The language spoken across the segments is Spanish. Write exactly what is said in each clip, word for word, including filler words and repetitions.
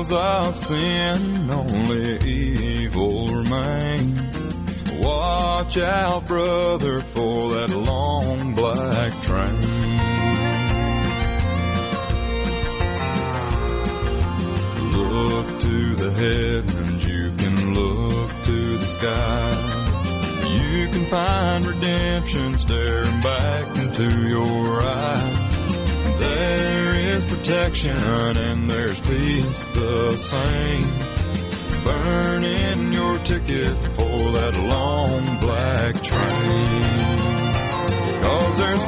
because of sin, only evil remains. Watch out, brother, for that long black train. Look to the heavens, you can look to the sky. You can find redemption staring back into your eyes. There is protection and there's peace the same. Burning your ticket for that long black train. 'Cause there's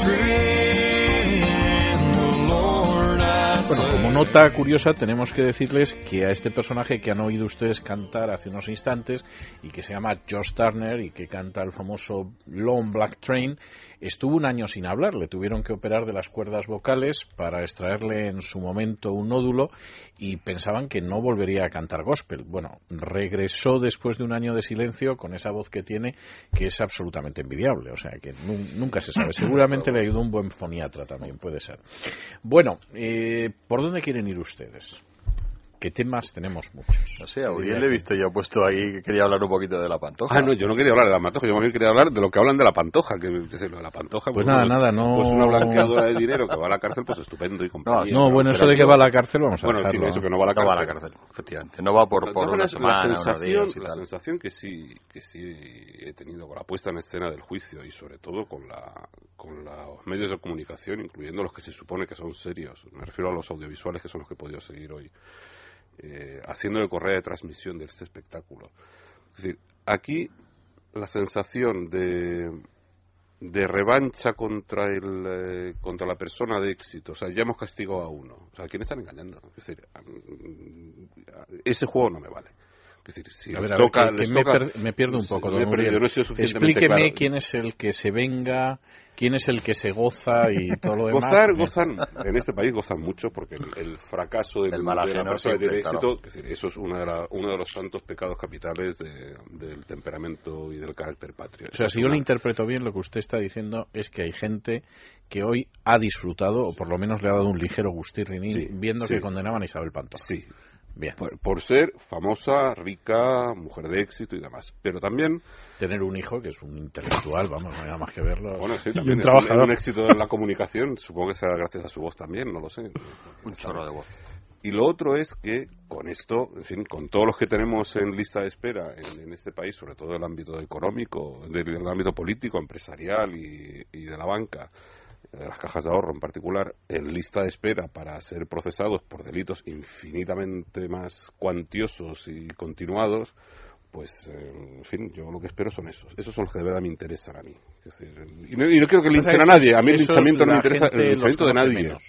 victory in the Lord I say. Bueno, como nota curiosa tenemos que decirles que a este personaje que han oído ustedes cantar hace unos instantes y que se llama Josh Turner y que canta el famoso Long Black Train, estuvo un año sin hablar, le tuvieron que operar de las cuerdas vocales para extraerle en su momento un nódulo y pensaban que no volvería a cantar gospel. Bueno, regresó después de un año de silencio con esa voz que tiene, que es absolutamente envidiable, o sea que nu- nunca se sabe. Seguramente le ayudó un buen foniatra también, puede ser. Bueno, eh, ¿por dónde quieren ir ustedes? ¿Qué temas? Tenemos muchos. No sé, a Uriel le he visto yo puesto ahí que quería hablar un poquito de la Pantoja. Ah, no, yo no quería hablar de la Pantoja, yo más bien quería hablar de lo que hablan de la Pantoja, que, que es lo de la Pantoja. Pues, pues nada, nada, nada, no... Pues una blanqueadora de dinero que va a la cárcel, pues estupendo y compañía. No, no, bueno, eso de que va a la cárcel vamos a Bueno, dejarlo. sí, eso que no va a la No cárcel. va a la cárcel, efectivamente. No va por, por una semana, la unos sensación, días y la tal. sensación que sí, que sí he tenido con la puesta en escena del juicio y sobre todo con la, con los medios de comunicación, incluyendo los que se supone que son serios. Me refiero a los audiovisuales que son los que he podido seguir hoy. Eh, haciendo el correo de transmisión de este espectáculo. Es decir, aquí la sensación de, de revancha contra el eh, contra la persona de éxito, o sea, ya hemos castigado a uno, o sea, ¿a quién están engañando? Es decir, ese juego no me vale. Es decir, si a les ver, a ver, toca, que, que les me, toca, per, me pierdo un poco, me don perdido, Uriel. no he sido suficientemente Explíqueme claro. quién es el que se venga, quién es el que se goza y todo lo demás. Gozar, gozan, en este país gozan mucho porque el, el fracaso del, El mal de la ajeno persona que tiene siempre, éxito, claro. es decir, eso es una de la, uno de los santos pecados capitales de, del temperamento y del carácter patrio. O sea, es si yo una... le interpreto bien, lo que usted está diciendo es que hay gente que hoy ha disfrutado, o por lo menos le ha dado un ligero gustirrinín, Sí, viendo sí. que condenaban a Isabel Pantoja. Sí. Bien. Por, por ser famosa, rica, mujer de éxito y demás. Pero también... Tener un hijo que es un intelectual, vamos, no hay nada más que verlo. Bueno, sí, y también un es trabajador. un, un éxito en la comunicación. Supongo que será gracias a su voz también, no lo sé. Un chorro de voz. Y lo otro es que con esto, en fin, con todos los que tenemos en lista de espera en, en este país, sobre todo en el ámbito económico, del, del ámbito político, empresarial y, y de la banca, de las cajas de ahorro en particular, en lista de espera para ser procesados por delitos infinitamente más cuantiosos y continuados, pues, eh, en fin, yo lo que espero son esos. Esos son los que de verdad me interesan a mí. Es decir, y, no, y no quiero que linchen a nadie. A mí el linchamiento no me interesa, el linchamiento de nadie. Menos.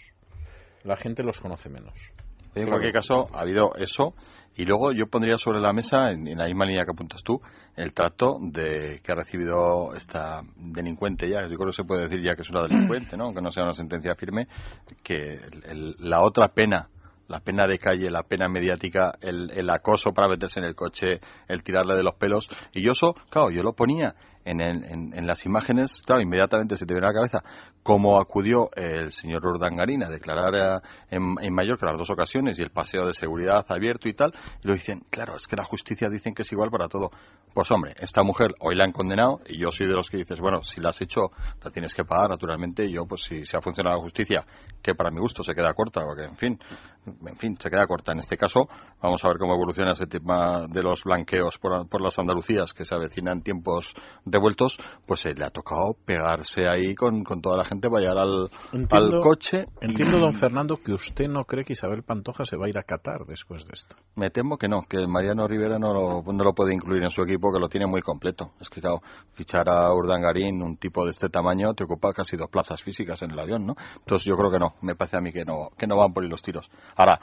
La gente los conoce menos. En cualquier caso, ha habido eso. Y luego yo pondría sobre la mesa, en, en la misma línea que apuntas tú, el trato de que ha recibido esta delincuente ya. Yo creo que se puede decir ya que es una delincuente, ¿no? Aunque no sea una sentencia firme, que el, el, la otra pena, la pena de calle, la pena mediática, el, el acoso para meterse en el coche, el tirarle de los pelos. Y yo eso, claro, yo lo ponía en, en, en las imágenes, claro, inmediatamente se te viene a la cabeza cómo acudió el señor Urdangarín a declarar en, en Mallorca las dos ocasiones y el paseo de seguridad abierto y tal, y lo dicen, claro, es que la justicia dicen que es igual para todo. Pues hombre, esta mujer hoy la han condenado y yo soy de los que dices, bueno, si la has hecho, la tienes que pagar naturalmente, y yo pues si se ha funcionado la justicia, que para mi gusto se queda corta, porque en fin, en fin, se queda corta en este caso. Vamos a ver cómo evoluciona ese tema de los blanqueos por, por las Andalucías, que se avecinan tiempos revueltos, pues eh, le ha tocado pegarse ahí con, con toda la gente para llegar al, entiendo, al coche. Entiendo, y... don Fernando, que usted no cree que Isabel Pantoja se va a ir a Qatar después de esto. Me temo que no, que Mariano Rivera no lo, no lo puede incluir en su equipo, que lo tiene muy completo. Es que, claro, fichar a Urdangarín, un tipo de este tamaño, te ocupa casi dos plazas físicas en el avión, ¿no? Entonces yo creo que no, me parece a mí que no, que no van por ahí los tiros. Ahora,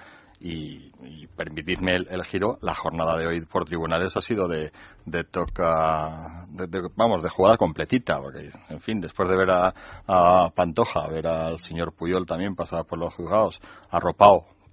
y, y permitidme el, el giro, la jornada de hoy por tribunales ha sido de, de toca, de, de, vamos, de jugada completita, porque, en fin, después de ver a, a Pantoja, ver al señor Puyol también pasar por los juzgados, arropado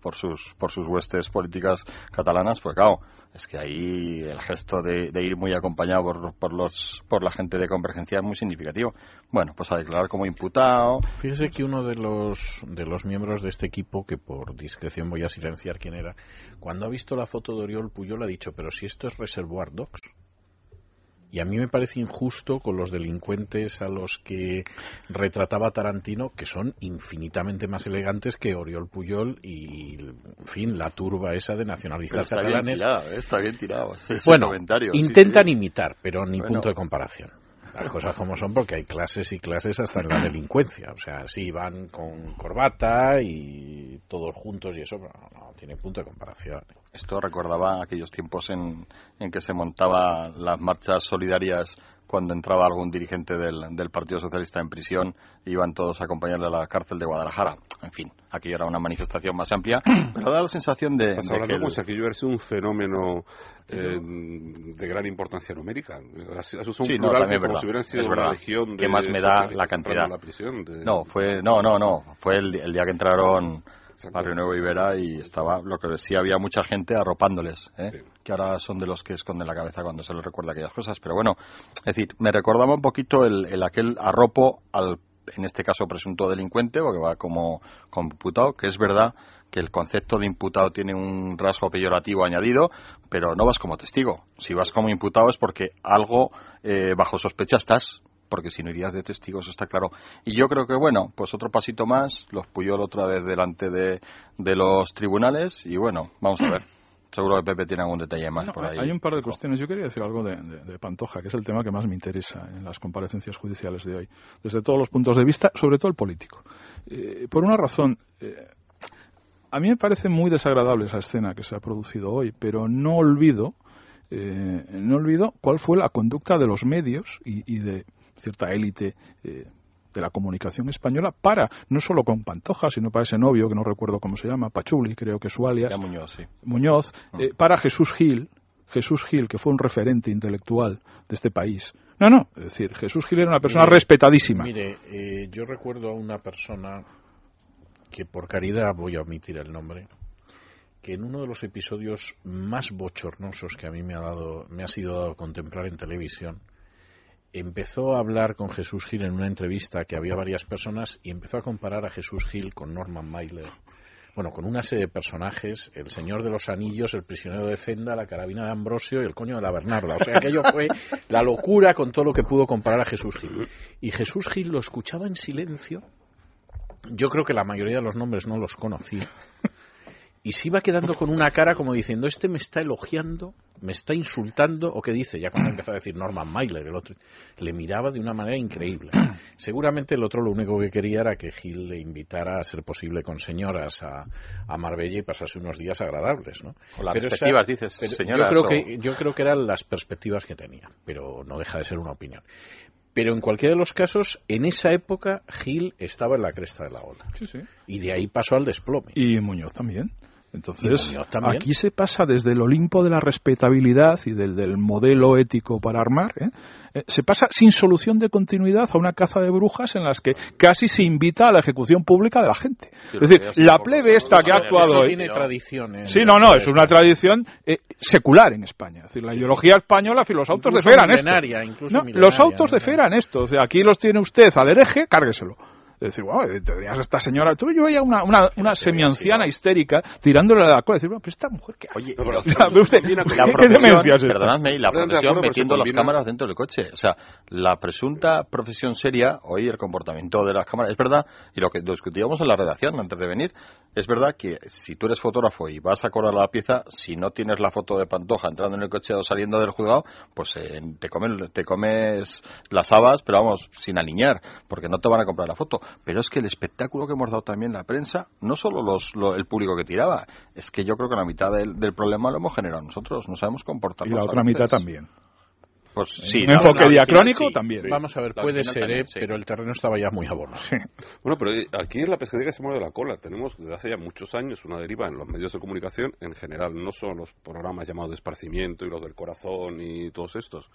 por sus por sus huestes políticas catalanas, pues claro, es que ahí el gesto de, de ir muy acompañado por, por los por la gente de Convergencia es muy significativo. Bueno, pues a declarar como imputado. Fíjese que uno de los de los miembros de este equipo, que por discreción voy a silenciar quién era, cuando ha visto la foto de Oriol Pujol ha dicho, pero si esto es Reservoir Dogs. Y a mí me parece injusto con los delincuentes a los que retrataba Tarantino, que son infinitamente más elegantes que Oriol Pujol y, en fin, la turba esa de nacionalistas pero está catalanes. Bien tirado, ¿eh? Está bien tirado. Ese bueno, comentario. intentan sí, sí. imitar, pero ni bueno. punto de comparación. Las cosas como son, porque hay clases y clases hasta en la delincuencia. O sea, sí van con corbata y todos juntos y eso, pero no, no tiene punto de comparación. Esto recordaba aquellos tiempos en, en que se montaban las marchas solidarias cuando entraba algún dirigente del, del Partido Socialista en prisión, iban todos a acompañarle a la cárcel de Guadalajara. En fin, aquello era una manifestación más amplia, pero da la sensación de... Estás de hablando que como el... si aquello hubiera sido un fenómeno eh, de gran importancia numérica. Has usado un sí, no, plural que como verdad, si hubieran sido una legión de... ¿Qué más me da la cantidad? La prisión de... No, fue, no, no, no, fue el, el día que entraron... Barrio Nuevo Ibera y estaba, lo que sí había mucha gente arropándoles, ¿eh? Sí. Que ahora son de los que esconden la cabeza cuando se les recuerda aquellas cosas, pero bueno, es decir, me recordaba un poquito el, el aquel arropo al, en este caso presunto delincuente, porque va como, como imputado, que es verdad que el concepto de imputado tiene un rasgo peyorativo añadido, pero no vas como testigo. Si vas como imputado es porque algo eh, bajo sospecha estás, porque si no irías de testigo, eso está claro. Y yo creo que, bueno, pues otro pasito más, los Pujol otra vez delante de, de los tribunales, y bueno, vamos a ver. Seguro que Pepe tiene algún detalle más no, por ahí. Hay un par de cuestiones. Yo quería decir algo de, de, de Pantoja, que es el tema que más me interesa en las comparecencias judiciales de hoy, desde todos los puntos de vista, sobre todo el político. Eh, por una razón, eh, a mí me parece muy desagradable esa escena que se ha producido hoy, pero no olvido, eh, no olvido cuál fue la conducta de los medios y, y de cierta élite eh, de la comunicación española para, no solo con Pantoja, sino para ese novio, que no recuerdo cómo se llama, Pachuli, creo que es su alias, ya Muñoz, sí. Muñoz eh, para Jesús Gil, Jesús Gil, que fue un referente intelectual de este país. No, no, es decir, Jesús Gil era una persona mire, respetadísima. Mire, eh, yo recuerdo a una persona que por caridad voy a omitir el nombre, que en uno de los episodios más bochornosos que a mí me ha dado, me ha sido dado contemplar en televisión, empezó a hablar con Jesús Gil en una entrevista que había varias personas y empezó a comparar a Jesús Gil con Norman Mailer. Bueno, con una serie de personajes, el Señor de los Anillos, el Prisionero de Zenda, la Carabina de Ambrosio y el Coño de la Bernarda. O sea, aquello fue la locura con todo lo que pudo comparar a Jesús Gil. Y Jesús Gil lo escuchaba en silencio. Yo creo que la mayoría de los nombres no los conocía. Y se iba quedando con una cara como diciendo, este me está elogiando, me está insultando, o qué dice, ya cuando empezó a decir Norman Mailer, el otro, le miraba de una manera increíble. Seguramente el otro lo único que quería era que Gil le invitara a ser posible con señoras a, a Marbella y pasarse unos días agradables, ¿no? O las pero perspectivas, esa, dices, pero señoras. Yo creo, o... que, yo creo que eran las perspectivas que tenía, pero no deja de ser una opinión. Pero en cualquiera de los casos, en esa época, Gil estaba en la cresta de la ola. Sí, sí. Y de ahí pasó al desplome. Y Muñoz también. Entonces, también. Aquí se pasa desde el Olimpo de la respetabilidad y del, del modelo ético para armar, ¿eh? Eh, se pasa sin solución de continuidad a una caza de brujas en las que casi se invita a la ejecución pública de la gente. Sí, es decir, la plebe esta que ha actuado hoy... tiene tradiciones. Sí, no, no, es una tradición eh, secular en España. Es decir, la ideología española, los autos incluso de fe eran milenaria, esto. Incluso No, milenaria, los autos de fe eran esto. O sea, aquí los tiene usted al hereje, cárgueselo. Es decir, wow, tenías a esta señora, tú yo veía una, una, una semianciana histérica tirándole a la cola, decir, bueno, pero esta mujer que Oye, no, pero, pero usted, la ¿qué, ¿qué demencia es esta? Perdonadme, y la profesión metiendo las combina... cámaras dentro del coche. O sea, la presunta profesión seria, hoy el comportamiento de las cámaras, es verdad, y lo que discutíamos en la redacción antes de venir, es verdad que si tú eres fotógrafo y vas a cobrar la pieza, si no tienes la foto de Pantoja entrando en el coche o saliendo del juzgado, pues eh, te, comes, te comes las habas, pero vamos, sin alinear, porque no te van a comprar la foto. Pero es que el espectáculo que hemos dado también la prensa, no solo los, lo, el público que tiraba, es que yo creo que la mitad del, del problema lo hemos generado nosotros, no sabemos comportarnos. Y la otra mitad también. Pues sí, un enfoque no, diacrónico sí, también. Sí. Vamos a ver, puede ser, también, eh, sí. Pero el terreno estaba ya muy abonado. Sí. Bueno, pero aquí es la pescadilla que se mueve de la cola. Tenemos desde hace ya muchos años una deriva en los medios de comunicación en general, no son los programas llamados de esparcimiento y los del corazón y todos estos.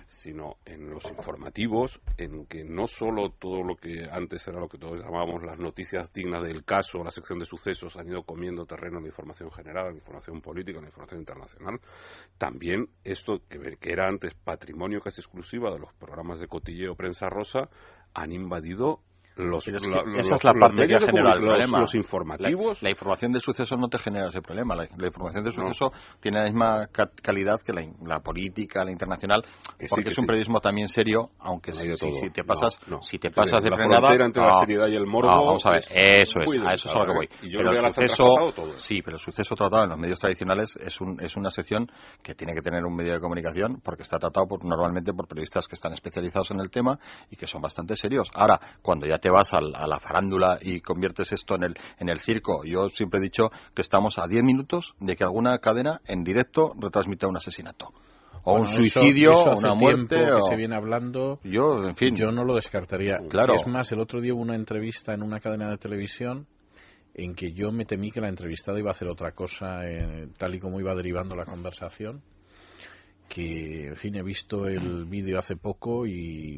sino en los informativos, en que no solo todo lo que antes era lo que todos llamábamos las noticias dignas del caso, la sección de sucesos, han ido comiendo terreno en la información general, en la información política, en la información internacional. También esto que, que era antes patrimonio casi exclusiva de los programas de cotilleo prensa rosa, han invadido los, es la, que los, esa es la los parte que medios genera el los, problema. los informativos. La, la información de suceso no te genera ese problema. La, la información de suceso no. tiene la misma ca calidad que la, la política, la internacional, que porque sí, es un sí. periodismo también serio, aunque si, si, si te pasas, no, no. si te pasas de frenada, entre la seriedad y el morbo, no, vamos a ver, eso es, a eso es a lo que voy. Pero el suceso, sí, pero el suceso tratado en los medios tradicionales es un, es una sección que tiene que tener un medio de comunicación porque está tratado por, normalmente por periodistas que están especializados en el tema y que son bastante serios. Ahora, cuando ya te vas al, a la farándula y conviertes esto en el en el circo. Yo siempre he dicho que estamos a diez minutos de que alguna cadena en directo retransmita un asesinato o bueno, un suicidio eso, eso o una muerte o... que se viene hablando. Yo, en fin, yo no lo descartaría. Claro. Es más, el otro día hubo una entrevista en una cadena de televisión en que yo me temí que la entrevistada iba a hacer otra cosa, eh, tal y como iba derivando la conversación. Que, en fin, he visto el vídeo hace poco y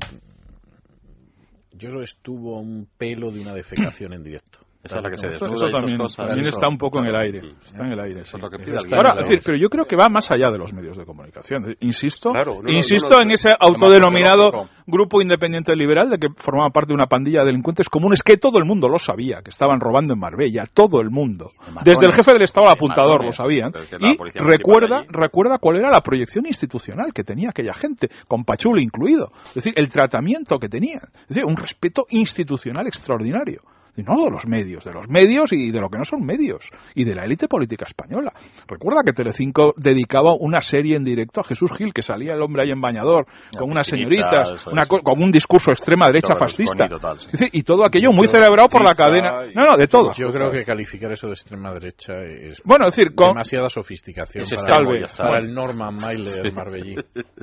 yo estuvo un pelo de una defecación en directo. Esa es la que se desnuda. Eso, eso también, cosas, también eso, está un poco claro. en el aire. Está en el aire. Sí. Lo que Ahora, es decir, pero yo creo que va más allá de los medios de comunicación. Insisto, claro, no, insisto no, no, en ese autodenominado grupo independiente liberal de que formaba parte de una pandilla de delincuentes comunes que todo el mundo lo sabía, que estaban robando en Marbella, todo el mundo. Desde el jefe del Estado al apuntador lo sabían. Y recuerda, recuerda cuál era la proyección institucional que tenía aquella gente, con Pachuli incluido. Es decir, el tratamiento que tenían. Es decir, un respeto institucional extraordinario. Y no de los medios, de los medios y de lo que no son medios, y de la élite política española. Recuerda que Telecinco dedicaba una serie en directo a Jesús Gil, que salía el hombre ahí en bañador, con unas señoritas, una, con un discurso extrema derecha fascista. Total, sí. Es decir, y todo aquello muy celebrado por la cadena. No, no, de todo. Yo creo que calificar eso de extrema derecha es bueno, es decir, con demasiada sofisticación para, tal vez, para el Norman Mailer sí. marbellí.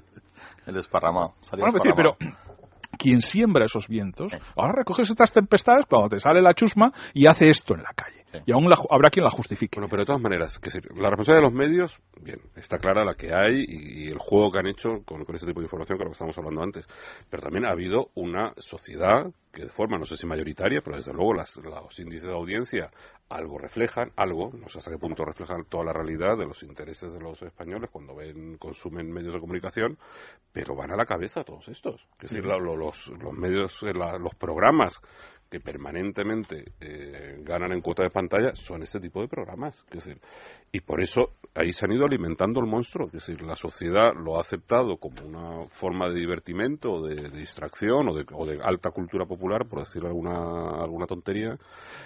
El desparramado. Bueno, es decir, pero quien siembra esos vientos, ahora recoges estas tempestades cuando te sale la chusma y hace esto en la calle. Sí. Y aún la, habrá quien la justifique. Bueno, pero de todas maneras, que la responsabilidad de los medios, bien, está clara la que hay y, y el juego que han hecho con, con este tipo de información, que es lo que estábamos hablando antes. Pero también ha habido una sociedad que de forma, no sé si mayoritaria, pero desde luego las, los índices de audiencia algo reflejan, algo, no sé hasta qué punto reflejan toda la realidad de los intereses de los españoles cuando ven, consumen medios de comunicación, pero van a la cabeza todos estos. Es decir, la, los, los medios, la, los programas que permanentemente eh, ganan en cuota de pantalla son este tipo de programas. Es decir, y por eso ahí se han ido alimentando el monstruo. Es decir, la sociedad lo ha aceptado como una forma de divertimento, de, de distracción o de, o de alta cultura popular, por decir alguna, alguna tontería.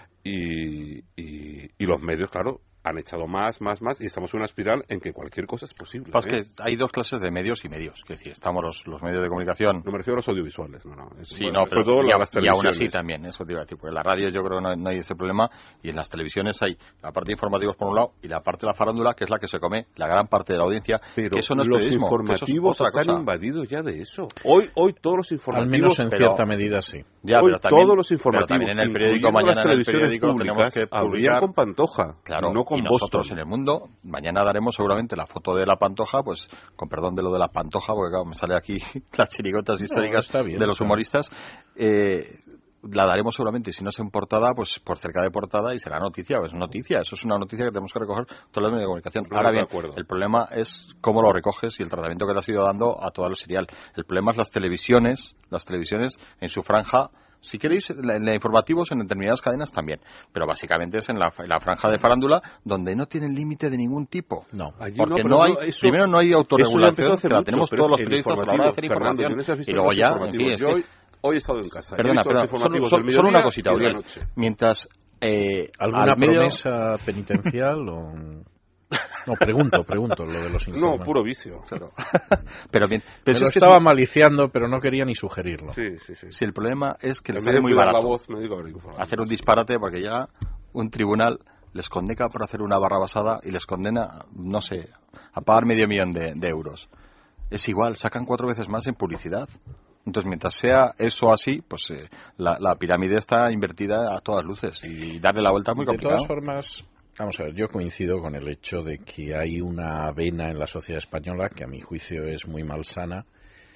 Y, y, y los medios, claro, han echado más, más, más, y estamos en una espiral en que cualquier cosa es posible. Es que hay dos clases de medios y medios. Es decir, estamos los, los medios de comunicación. No me refiero a los audiovisuales, no, no. Es, sí, bueno, no, pero todo y, la, a, las y aún así también, eso te iba a decir, porque en la radio yo creo que no, no hay ese problema, y en las televisiones hay la parte de informativos por un lado y la parte de la farándula, que es la que se come la gran parte de la audiencia. Pero que eso no es los periodismo, informativos eso es han invadido ya de eso. Hoy, hoy todos los informativos. Al menos en pero, cierta medida sí. Ya, hoy pero también, todos los informativos, pero también en el periódico, mañana en el periódico tenemos que publicar con Pantoja, claro, no con y nosotros en el mundo. Mañana daremos seguramente la foto de la Pantoja, pues con perdón de lo de la Pantoja, porque claro, me sale aquí las chirigotas históricas no, bien, de los humoristas. Eh, la daremos seguramente, si no es en portada, pues por cerca de portada y será noticia, pues noticia, eso es una noticia que tenemos que recoger todos los medios de comunicación. No, Ahora bien, acuerdo. El problema es cómo lo recoges y el tratamiento que le has ido dando a todo el serial. El problema es las televisiones, las televisiones en su franja. Si queréis, en la, la informativos en determinadas cadenas también, pero básicamente es en la, en la franja de farándula donde no tienen límite de ningún tipo. No, allí porque no, no hay, eso, primero no hay autorregulación, que la tenemos todos los periodistas a la hora de hacer Fernando, información, y luego ya, en fin, es que... Hoy, hoy he estado en casa. Perdona, pero solo, solo, solo una cosita, Uriel. Mientras... Eh, ¿Alguna medio... promesa penitencial o...? No, pregunto, pregunto lo de los informes. No, puro vicio. Claro. Pero bien, pero lo es estaba que... maliciando, pero no quería ni sugerirlo. Sí, sí, sí. Si el problema es que les sale muy barato la voz, me digo, hacer un disparate, porque ya un tribunal les condena por hacer una barra basada y les condena, no sé, a pagar medio millón de, de euros. Es igual, sacan cuatro veces más en publicidad. Entonces, mientras sea eso así, pues eh, la, la pirámide está invertida a todas luces y darle la vuelta es muy complicado. De todas formas... Vamos a ver, yo coincido con el hecho de que hay una vena en la sociedad española que a mi juicio es muy malsana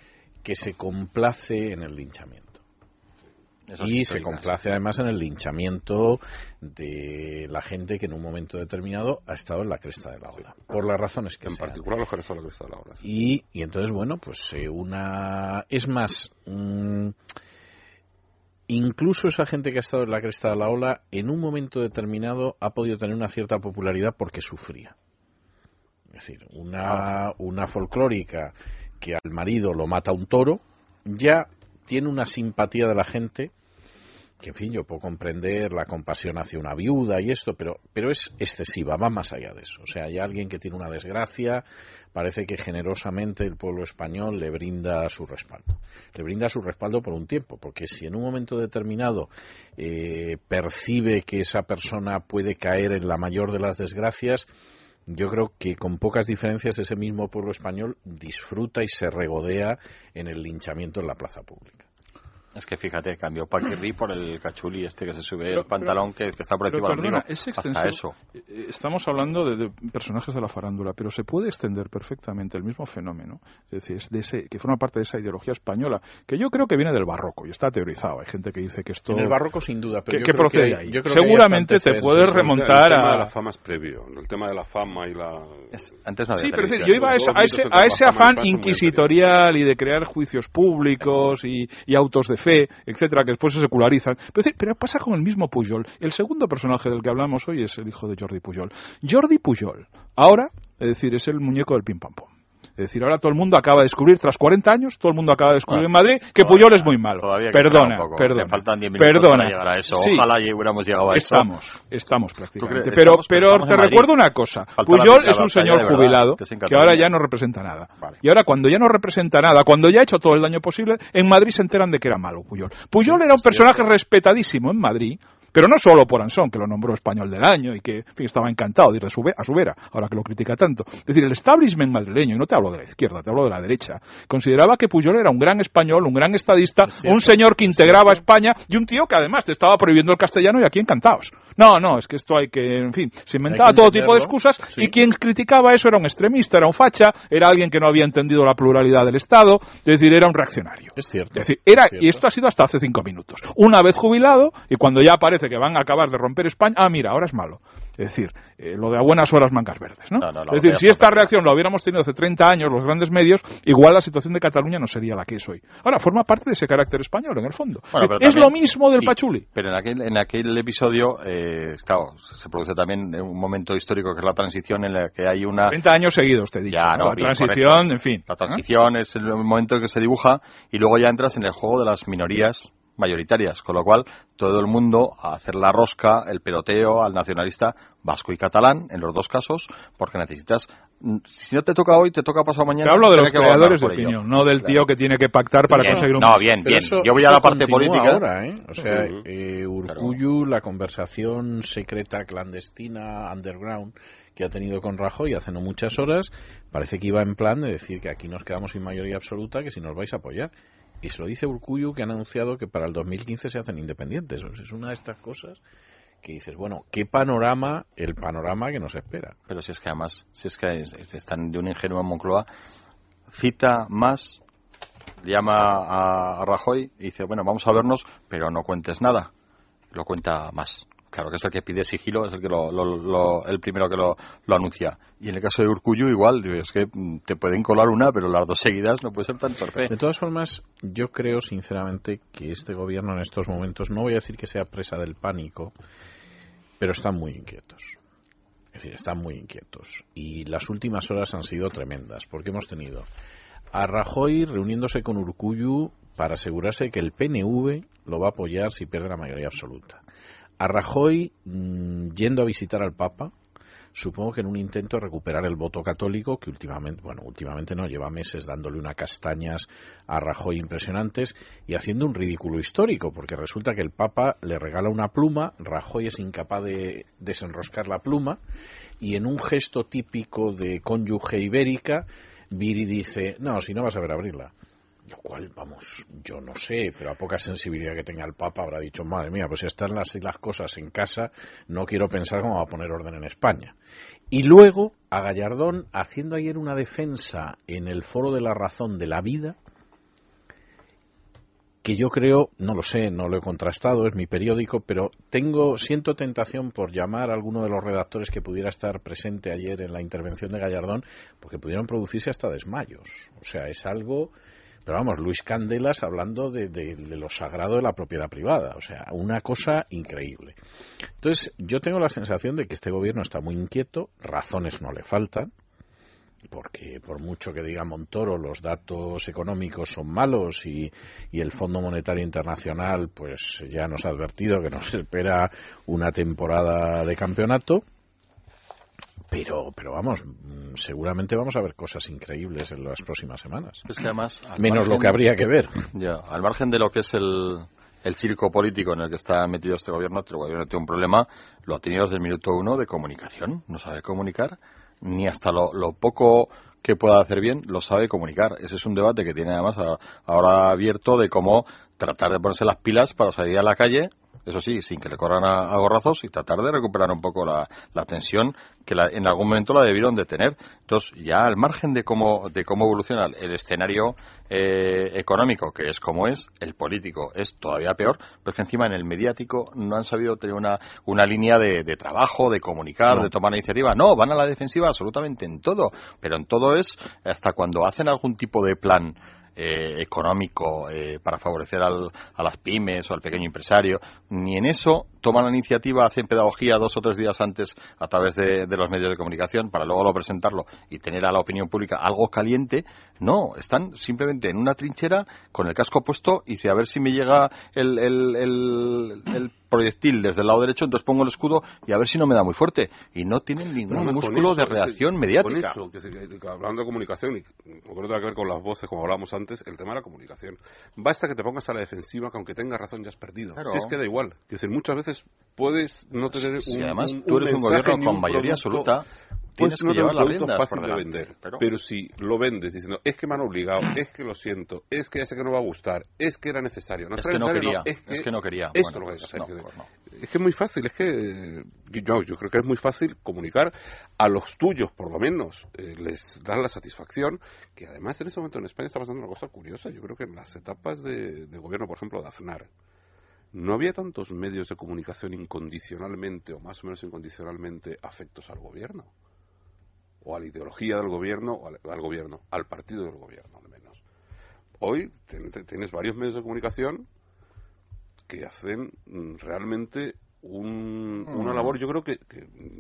que se complace en el linchamiento. Eso y se complace además en el linchamiento de la gente que en un momento determinado ha estado en la cresta de la ola, por las razones que en sean. particular los que han estado en la cresta de la ola. Sí. Y, y entonces, bueno, pues eh, una... Es más, mmm, incluso esa gente que ha estado en la cresta de la ola, en un momento determinado ha podido tener una cierta popularidad porque sufría. Es decir, una, una folclórica que al marido lo mata un toro, ya tiene una simpatía de la gente que, en fin, yo puedo comprender la compasión hacia una viuda y esto, pero, pero es excesiva, va más allá de eso. O sea, hay alguien que tiene una desgracia, parece que generosamente el pueblo español le brinda su respaldo. Le brinda su respaldo por un tiempo, porque si en un momento determinado eh, percibe que esa persona puede caer en la mayor de las desgracias, yo creo que con pocas diferencias ese mismo pueblo español disfruta y se regodea en el linchamiento en la plaza pública. Es que fíjate, cambió Paquirri por el cachuli este que se sube pero, el pantalón pero, que, que está por encima del ombligo. Hasta eso. Estamos hablando de, de personajes de la farándula, pero se puede extender perfectamente el mismo fenómeno, es decir, es de ese, que forma parte de esa ideología española, que yo creo que viene del barroco y está teorizado. Hay gente que dice que esto... En el barroco sin duda, pero que, yo que creo procede que hay, ahí. Yo creo Seguramente que te puedes remontar el tema a... de la fama es previo, el tema de la fama y la... Es, antes no había sí, pero decir, yo iba a, esa, a ese, a ese afán inquisitorial y de crear juicios públicos y, y autos de fe, etcétera, que después se secularizan. Pero, pero pasa con el mismo Pujol. El segundo personaje del que hablamos hoy es el hijo de Jordi Pujol. Jordi Pujol, ahora, es decir, es el muñeco del pim pam pum. Es decir, ahora todo el mundo acaba de descubrir, tras cuarenta años, todo el mundo acaba de descubrir bueno, en Madrid que Pujol es muy malo. Perdona, perdona. Me faltan diez minutos perdona. para llegar a eso. Sí. Ojalá hubiéramos llegado a eso. Estamos, estamos prácticamente. Crees, pero estamos, pero estamos te recuerdo una cosa. Falta Pujol es un señor jubilado que, que ahora ya no representa nada. Vale. Y ahora cuando ya no representa nada, cuando ya ha hecho todo el daño posible, en Madrid se enteran de que era malo Pujol. Pujol sí, era un personaje cierto. respetadísimo en Madrid. Pero no solo por Ansón, que lo nombró español del año y que en fin, estaba encantado de ir a su, a su vera, ahora que lo critica tanto. Es decir, el establishment madrileño, y no te hablo de la izquierda, te hablo de la derecha, consideraba que Pujol era un gran español, un gran estadista, cierto, un señor que integraba a España y un tío que además te estaba prohibiendo el castellano y aquí encantados. No, no, es que esto hay que, en fin, se inventaba todo tipo de excusas sí. y quien criticaba eso era un extremista, era un facha, era alguien que no había entendido la pluralidad del Estado, es decir, era un reaccionario. Es cierto. Es decir, era, es cierto. Y esto ha sido hasta hace cinco minutos. Una vez jubilado, y cuando ya aparece que van a acabar de romper España, ah, mira, ahora es malo. Es decir, eh, lo de a buenas horas mangas verdes, ¿no? no, no, no es decir, si esta reacción lo hubiéramos tenido hace treinta años los grandes medios, igual la situación de Cataluña no sería la que es hoy. Ahora, forma parte de ese carácter español, en el fondo. Bueno, es también, lo mismo del sí, Pachuli. Pero en aquel, en aquel episodio, eh, claro, se produce también un momento histórico que es la transición en la que hay una... treinta años seguidos, te digo. Ya, no, la bien, transición, correcto. En fin. La transición ¿eh? es el momento en que se dibuja y luego ya entras en el juego de las minorías mayoritarias, con lo cual todo el mundo a hacer la rosca, el peloteo al nacionalista vasco y catalán, en los dos casos, porque necesitas, si no te toca hoy, te toca pasado mañana. Te hablo de los creadores de opinión, ello. no del tío claro. que tiene que pactar para bien, conseguir un... No, bien, bien, eso, yo voy a la parte política. Ahora, ¿eh? O sea, eh, Urkullu, la conversación secreta, clandestina, underground, que ha tenido con Rajoy hace no muchas horas, parece que iba en plan de decir que aquí nos quedamos sin mayoría absoluta, que si nos vais a apoyar. Y se lo dice Urkullu, que han anunciado que para el dos mil quince se hacen independientes. O sea, es una de estas cosas que dices, bueno, ¿qué panorama, el panorama que nos espera? Pero si es que además, si es que es, es, están de un ingenuo en Moncloa, cita más, llama a, a Rajoy y dice, bueno, vamos a vernos, pero no cuentes nada. Lo cuenta más. Claro, que es el que pide sigilo, es el que lo, lo, lo, el primero que lo, lo anuncia. Y en el caso de Urkullu igual, es que te pueden colar una, pero las dos seguidas no puede ser tan torpe. De todas formas, yo creo sinceramente que este gobierno en estos momentos, no voy a decir que sea presa del pánico, pero están muy inquietos. Es decir, están muy inquietos. Y las últimas horas han sido tremendas, porque hemos tenido a Rajoy reuniéndose con Urkullu para asegurarse que el P N V lo va a apoyar si pierde la mayoría absoluta. A Rajoy mmm, yendo a visitar al Papa, supongo que en un intento de recuperar el voto católico, que últimamente, bueno, últimamente no, lleva meses dándole unas castañas a Rajoy impresionantes y haciendo un ridículo histórico, porque resulta que el Papa le regala una pluma, Rajoy es incapaz de desenroscar la pluma, y en un gesto típico de cónyuge ibérica, Viri dice, no, si no vas a ver abrirla. Lo cual, vamos, yo no sé, pero a poca sensibilidad que tenga el Papa habrá dicho, madre mía, pues si están las, las cosas en casa, no quiero pensar cómo va a poner orden en España. Y luego, a Gallardón, haciendo ayer una defensa en el Foro de la Razón de la Vida, que yo creo, no lo sé, no lo he contrastado, es mi periódico, pero tengo, siento tentación por llamar a alguno de los redactores que pudiera estar presente ayer en la intervención de Gallardón, porque pudieron producirse hasta desmayos. O sea, es algo... Pero vamos, Luis Candelas hablando de, de, de lo sagrado de la propiedad privada, o sea, una cosa increíble. Entonces, yo tengo la sensación de que este gobierno está muy inquieto, razones no le faltan, porque por mucho que diga Montoro, los datos económicos son malos y, y el Fondo Monetario Internacional pues ya nos ha advertido que nos espera una temporada de campeonato. Pero, pero vamos, seguramente vamos a ver cosas increíbles en las próximas semanas. Es que además, menos margen, lo que habría que ver. Ya, al margen de lo que es el, el circo político en el que está metido este gobierno, este gobierno tiene un problema, lo ha tenido desde el minuto uno de comunicación. No sabe comunicar, ni hasta lo, lo poco que pueda hacer bien lo sabe comunicar. Ese es un debate que tiene además a, ahora abierto de cómo tratar de ponerse las pilas para salir a la calle, eso sí, sin que le corran a, a gorrazos, y tratar de recuperar un poco la, la tensión que la, en algún momento la debieron de tener. Entonces, ya al margen de cómo de cómo evoluciona el escenario eh, económico, que es como es, el político es todavía peor, pero es que encima en el mediático no han sabido tener una, una línea de, de trabajo, de comunicar, no. de tomar iniciativa. No, van a la defensiva absolutamente en todo, pero en todo es hasta cuando hacen algún tipo de plan Eh, económico eh, para favorecer al, a las pymes o al pequeño empresario, ni en eso toman la iniciativa, hacen pedagogía dos o tres días antes a través de, de los medios de comunicación para luego lo presentarlo y tener a la opinión pública algo caliente. No, están simplemente en una trinchera con el casco puesto y dice, a ver si me llega el, el, el, el proyectil desde el lado derecho, entonces pongo el escudo y a ver si no me da muy fuerte. Y no tienen ningún no, músculo eso, de reacción que, mediática. Con eso, que se, que, hablando de comunicación, y no creo que tenga que ver con las voces, como hablábamos antes, el tema de la comunicación. Basta que te pongas a la defensiva, que aunque tengas razón ya has perdido. Claro. Si es que da igual. Que es decir, muchas veces puedes no tener si un además un, tú eres un, un gobierno con mayoría producto, absoluta, tienes no que llevar la rienda fácil por de vender, pero... pero si lo vendes diciendo es que me han obligado, es que lo siento, es que ya sé que no va a gustar, es que era necesario, no es, que no quería, no, es que es que no quería, esto bueno, lo que hay que pues hacer. No, pues no. Es que es muy fácil, es que yo, yo creo que es muy fácil comunicar a los tuyos, por lo menos, eh, les dan la satisfacción, que además en ese momento en España está pasando una cosa curiosa. Yo creo que en las etapas de, de gobierno, por ejemplo, de Aznar, no había tantos medios de comunicación incondicionalmente o más o menos incondicionalmente afectos al gobierno, o a la ideología del gobierno, o al, al gobierno, al partido del gobierno, al menos. Hoy tienes varios medios de comunicación que hacen realmente un, mm. una labor, yo creo que, que,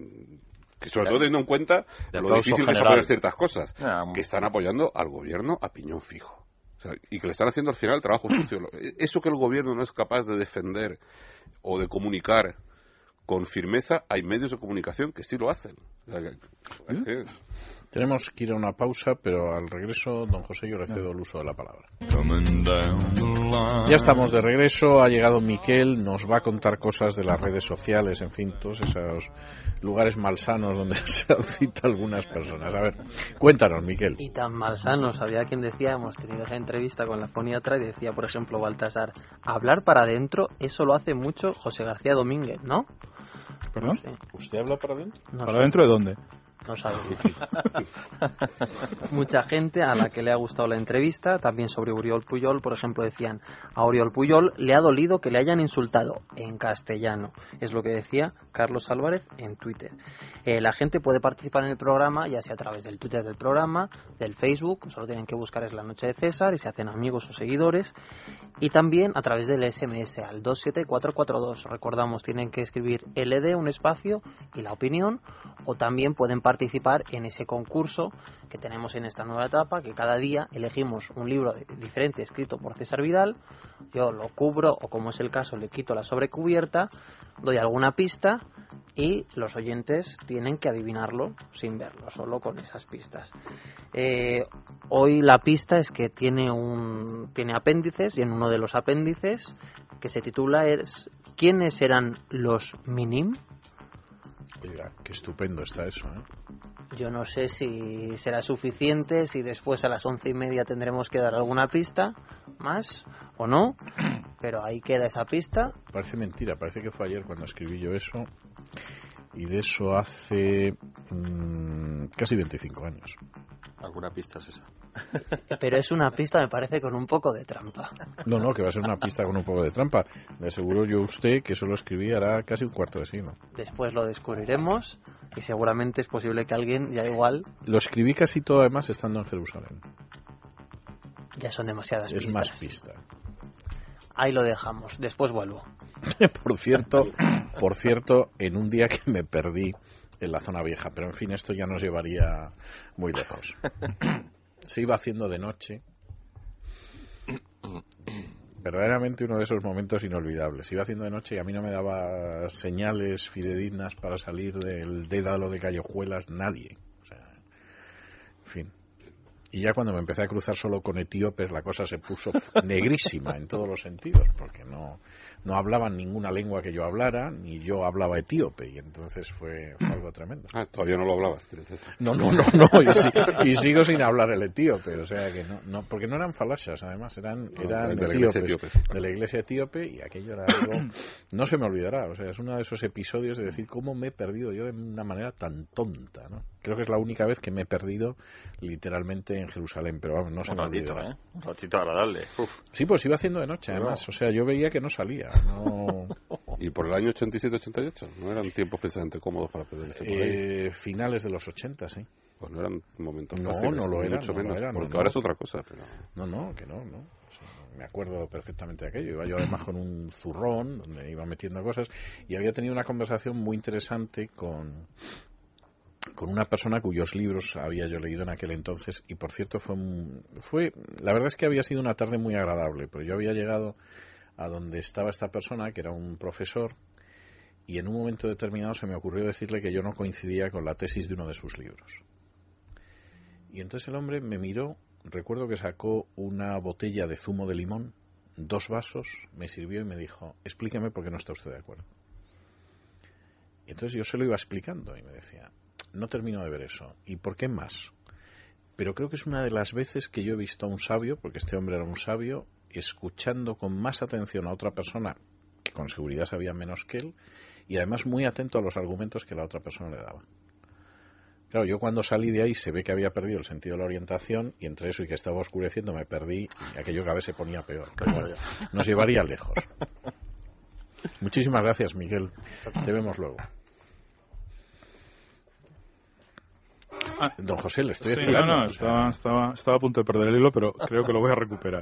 que sobre todo teniendo en cuenta lo difícil general. que es apoyar ciertas cosas, yeah. que están apoyando al gobierno a piñón fijo. O sea, y que le están haciendo al final el trabajo sucio. Eso que el gobierno no es capaz de defender o de comunicar con firmeza, hay medios de comunicación que sí lo hacen. O sea, que, ¿Mm? que... Tenemos que ir a una pausa, pero al regreso, don José, yo le cedo el uso de la palabra. Ya estamos de regreso, ha llegado Miquel, nos va a contar cosas de las redes sociales, en fin, todos esos lugares malsanos donde se cita algunas personas. A ver, cuéntanos, Miquel. Y tan malsanos, había quien decía, hemos tenido esa entrevista con la foniatra y decía, por ejemplo, Baltasar, hablar para adentro, eso lo hace mucho José García Domínguez, ¿no? ¿Perdón? No sé. ¿Usted habla para adentro? No ¿Para sé. adentro de dónde? No sabe. Mucha gente a la que le ha gustado la entrevista, también sobre Oriol Pujol, por ejemplo, decían, a Oriol Pujol le ha dolido que le hayan insultado en castellano. Es lo que decía Carlos Álvarez en Twitter. Eh, la gente puede participar en el programa, ya sea a través del Twitter del programa, del Facebook, solo tienen que buscar Es la Noche de César y se hacen amigos o seguidores, y también a través del S M S al dos siete cuatro cuatro dos. Recordamos, tienen que escribir L D, un espacio, y la opinión, o también pueden participar participar en ese concurso que tenemos en esta nueva etapa, que cada día elegimos un libro de, diferente escrito por César Vidal, yo lo cubro o, como es el caso, le quito la sobrecubierta, doy alguna pista y los oyentes tienen que adivinarlo sin verlo, solo con esas pistas. Eh, hoy la pista es que tiene un tiene apéndices, y en uno de los apéndices, que se titula es ¿quiénes eran los Minim? Oiga, qué estupendo está eso, ¿eh? Yo no sé si será suficiente, si después a las once y media tendremos que dar alguna pista más o no, pero ahí queda esa pista. Parece mentira, parece que fue ayer cuando escribí yo eso, y de eso hace mmm, casi veinticinco años. ¿Alguna pista es esa? Pero es una pista, me parece, con un poco de trampa. No, no, que va a ser una pista con un poco de trampa. Le aseguro yo a usted que eso lo escribí hará casi un cuarto de siglo. Después lo descubriremos y seguramente es posible que alguien ya igual... Lo escribí casi todo además estando en Jerusalén. Ya son demasiadas es pistas. Es más pista. Ahí lo dejamos, después vuelvo. Por cierto, por cierto, en un día que me perdí en la zona vieja, pero en fin, esto ya nos llevaría muy lejos. Se iba haciendo de noche. Verdaderamente uno de esos momentos inolvidables. Se iba haciendo de noche y a mí no me daba señales fidedignas para salir del dédalo de Callejuelas nadie. O sea, en fin. Y ya cuando me empecé a cruzar solo con etíopes, la cosa se puso negrísima en todos los sentidos, porque no, no hablaban ninguna lengua que yo hablara, ni yo hablaba etíope, y entonces fue, fue algo tremendo. Ah, todavía no lo hablabas, ¿quieres decir? No, no, no, no, y, si, y sigo sin hablar el etíope, o sea que no, no porque no eran falashas, además, eran, eran no, de, etíopes, la etíope, de la iglesia etíope, y aquello era algo, no se me olvidará, o sea, es uno de esos episodios de decir cómo me he perdido yo de una manera tan tonta, ¿no? Creo que es la única vez que me he perdido literalmente en Jerusalén, pero vamos, no se me olvidará. ¿eh? Un ratito agradable. Uf. Sí, pues iba haciendo de noche, además, o sea, yo veía que no salía, no... ¿Y por el año ochenta y siete ochenta y ocho? ¿No eran tiempos precisamente cómodos para perderse por ahí? Eh, finales de los ochenta, sí. Pues no eran momentos no, fáciles, no lo eran, mucho no menos, lo eran, porque no, ahora no. es otra cosa. Pero... No, no, que no, no. O sea, me acuerdo perfectamente de aquello. Iba yo además con un zurrón donde iba metiendo cosas y había tenido una conversación muy interesante con... con una persona cuyos libros había yo leído en aquel entonces y por cierto fue, fue la verdad es que había sido una tarde muy agradable, pero yo había llegado a donde estaba esta persona que era un profesor y en un momento determinado se me ocurrió decirle que yo no coincidía con la tesis de uno de sus libros y entonces el hombre me miró, recuerdo que sacó una botella de zumo de limón, dos vasos, me sirvió y me dijo, explíqueme por qué no está usted de acuerdo. Y entonces yo se lo iba explicando y me decía, no termino de ver eso. ¿Y por qué más? Pero creo que es una de las veces que yo he visto a un sabio, porque este hombre era un sabio, escuchando con más atención a otra persona que con seguridad sabía menos que él y además muy atento a los argumentos que la otra persona le daba. Claro, yo cuando salí de ahí se ve que había perdido el sentido de la orientación y entre eso y que estaba oscureciendo me perdí y aquello cada vez se ponía peor. Pero bueno, nos llevaría lejos. Muchísimas gracias, Miguel. Te vemos luego. Ah, don José, le estoy sí, explicando. No, no, estaba, estaba, estaba a punto de perder el hilo, pero creo que lo voy a recuperar.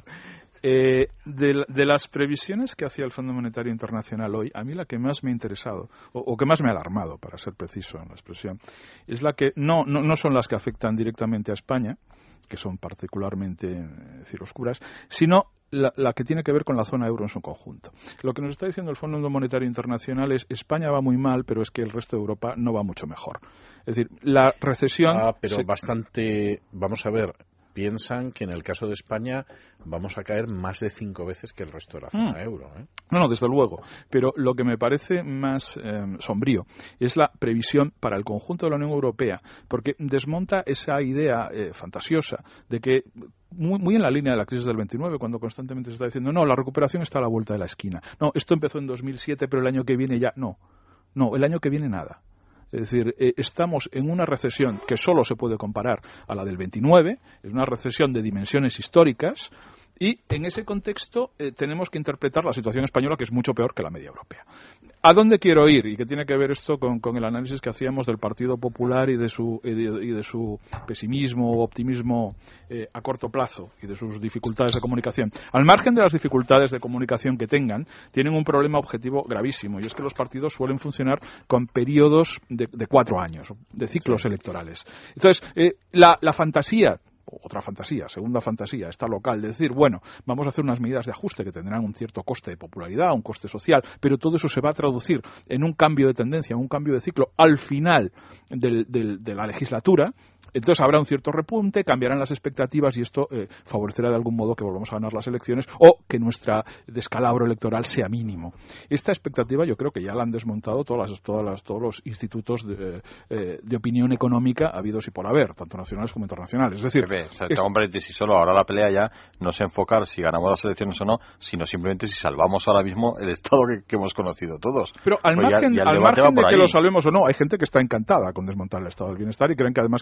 Eh, de, de las previsiones que hacía el Fondo Monetario Internacional hoy, a mí la que más me ha interesado, o, o que más me ha alarmado, para ser preciso en la expresión, es la que no, no, no son las que afectan directamente a España, que son particularmente eh, decir, oscuras, sino la, la que tiene que ver con la zona euro en su conjunto. Lo que nos está diciendo el Fondo Monetario Internacional es España va muy mal, pero es que el resto de Europa no va mucho mejor. Es decir, la recesión... Ah, pero se... bastante... Vamos a ver, piensan que en el caso de España vamos a caer más de cinco veces que el resto de la zona mm. euro, ¿eh? No, no, desde luego. Pero lo que me parece más eh, sombrío es la previsión para el conjunto de la Unión Europea, porque desmonta esa idea eh, fantasiosa de que, muy, muy en la línea de la crisis del veintinueve, cuando constantemente se está diciendo, no, la recuperación está a la vuelta de la esquina. No, esto empezó en dos mil siete, pero el año que viene ya... No, no, el año que viene nada. Es decir, eh, estamos en una recesión que solo se puede comparar a la del veintinueve, es una recesión de dimensiones históricas, y en ese contexto eh, tenemos que interpretar la situación española, que es mucho peor que la media europea. ¿A dónde quiero ir? Y que tiene que ver esto con, con el análisis que hacíamos del Partido Popular y de su, y de, y de su pesimismo o optimismo eh, a corto plazo y de sus dificultades de comunicación. Al margen de las dificultades de comunicación que tengan, tienen un problema objetivo gravísimo, y es que los partidos suelen funcionar con periodos de, de cuatro años, de ciclos sí. electorales. Entonces, eh, la, la fantasía... otra fantasía, segunda fantasía, esta local, de decir, bueno, vamos a hacer unas medidas de ajuste que tendrán un cierto coste de popularidad, un coste social, pero todo eso se va a traducir en un cambio de tendencia, en un cambio de ciclo al final del, del, de la legislatura. Entonces habrá un cierto repunte, cambiarán las expectativas y esto eh, favorecerá de algún modo que volvamos a ganar las elecciones o que nuestro descalabro electoral sea mínimo. Esta expectativa yo creo que ya la han desmontado todas las, todas las, todos los institutos de, eh, de opinión económica habidos y por haber, tanto nacionales como internacionales. Es decir, Pepe, o sea, te hago un paréntesis solo, ahora la pelea ya no se enfocar si ganamos las elecciones o no, sino simplemente si salvamos ahora mismo el estado que, que hemos conocido todos. Pero al pues margen, ya, ya al margen de que lo salvemos o no, hay gente que está encantada con desmontar el estado del bienestar y creen que además que es un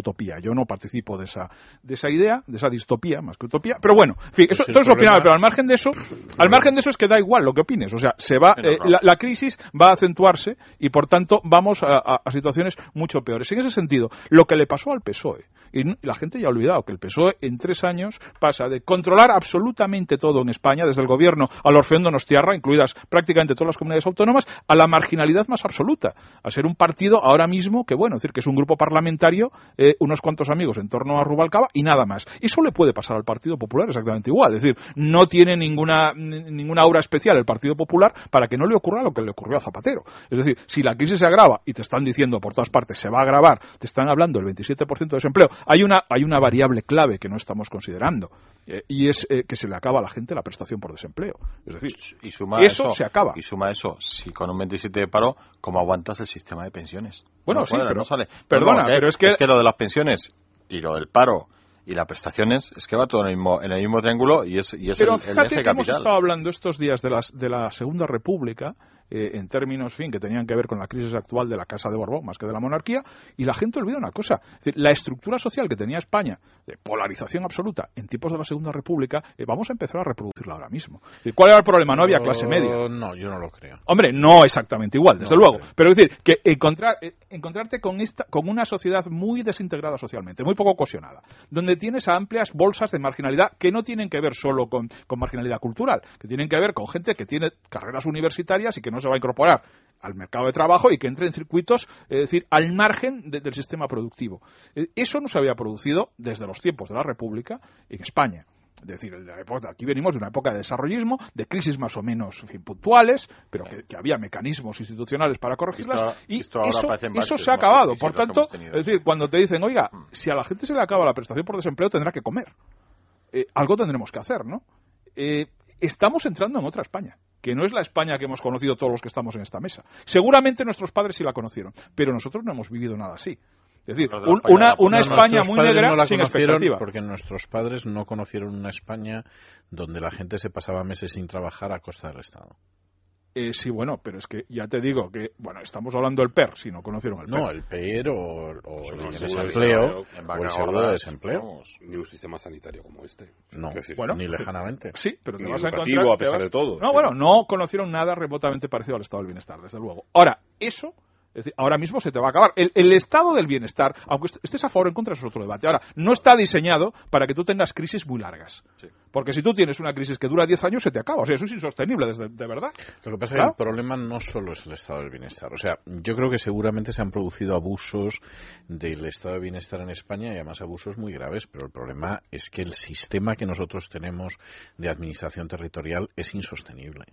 utopía. Yo no participo de esa de esa idea, de esa distopía, más que utopía. Pero bueno, en fin, eso, pues todo es problema... opinable, pero al margen de eso, al margen de eso es que da igual lo que opines. O sea, se va, eh, la, la crisis va a acentuarse y por tanto vamos a, a, a situaciones mucho peores. En ese sentido, lo que le pasó al P S O E, y la gente ya ha olvidado que el P S O E en tres años pasa de controlar absolutamente todo en España, desde el gobierno al Orfeón Donostiarra, incluidas prácticamente todas las comunidades autónomas, a la marginalidad más absoluta, a ser un partido ahora mismo que, bueno, es decir, que es un grupo parlamentario, eh, unos cuantos amigos en torno a Rubalcaba y nada más. Eso le puede pasar al Partido Popular exactamente igual, es decir, no tiene ninguna, ninguna aura especial el Partido Popular para que no le ocurra lo que le ocurrió a Zapatero. Es decir, si la crisis se agrava y te están diciendo por todas partes se va a agravar, te están hablando del veintisiete por ciento de desempleo, hay una, hay una variable clave que no estamos considerando, eh, y es eh, que se le acaba a la gente la prestación por desempleo. Es decir, y suma eso, eso se acaba. Y suma eso, si con un veintisiete de paro, ¿cómo aguantas el sistema de pensiones? Bueno, no sí, cuadra, pero, no sale. perdona, no, no, pero es que... Es que lo de las pensiones y lo del paro y las prestaciones es que va todo en el mismo, en el mismo triángulo y es, y es pero el, el fíjate eje que capital. hemos estado hablando estos días de, las, de la Segunda República, eh, en términos, fin, que tenían que ver con la crisis actual de la Casa de Borbón, más que de la monarquía, y la gente olvida una cosa. Es decir, la estructura social que tenía España, de polarización absoluta, en tiempos de la Segunda República, eh, vamos a empezar a reproducirla ahora mismo. Es decir, ¿cuál era el problema? No había clase media. No, yo no lo creo. Hombre, no exactamente igual, desde no, luego. sí. Pero es decir, que encontrar, eh, encontrarte con esta, con una sociedad muy desintegrada socialmente, muy poco cohesionada, donde tienes a amplias bolsas de marginalidad que no tienen que ver solo con, con marginalidad cultural, que tienen que ver con gente que tiene carreras universitarias y que no se va a incorporar al mercado de trabajo y que entre en circuitos, es decir, al margen de, del sistema productivo. Eso no se había producido desde los tiempos de la República en España. Es decir, aquí venimos de una época de desarrollismo, de crisis más o menos, en fin, puntuales, pero que, que había mecanismos institucionales para corregirlas, y esto eso, eso se ha acabado. Por tanto, es decir, cuando te dicen, oiga, si a la gente se le acaba la prestación por desempleo, tendrá que comer. Eh, algo tendremos que hacer, ¿no? Eh, estamos entrando en otra España, que no es la España que hemos conocido todos los que estamos en esta mesa. Seguramente nuestros padres sí la conocieron, pero nosotros no hemos vivido nada así. Es decir, un, una, una no, España muy negra no la sin conocieron expectativa. Porque nuestros padres no conocieron una España donde la gente se pasaba meses sin trabajar a costa del Estado. Eh, sí, bueno, pero es que ya te digo que, bueno, estamos hablando del P E R, si no conocieron el P E R. No, el P E R o, o Eso el no, desempleo, en o el seguro de desempleo. Ni un sistema sanitario como este. No, decir, bueno, ni lejanamente. Sí, pero te ni vas a educativo, encontrar... a pesar vas... de todo. No, bueno, no conocieron nada remotamente parecido al estado del bienestar, desde luego. Ahora, eso... Es decir, ahora mismo se te va a acabar. El, el estado del bienestar, aunque estés a favor o en contra, es otro debate. Ahora, no está diseñado para que tú tengas crisis muy largas. Sí. Porque si tú tienes una crisis que dura diez años, se te acaba. O sea, eso es insostenible, desde, de verdad. Lo que pasa ¿Claro? es que el problema no solo es el estado del bienestar. O sea, yo creo que seguramente se han producido abusos del estado de bienestar en España y además abusos muy graves. Pero el problema es que el sistema que nosotros tenemos de administración territorial es insostenible.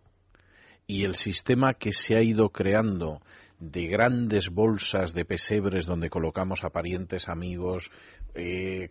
Y el sistema que se ha ido creando de grandes bolsas de pesebres donde colocamos a parientes, amigos, eh,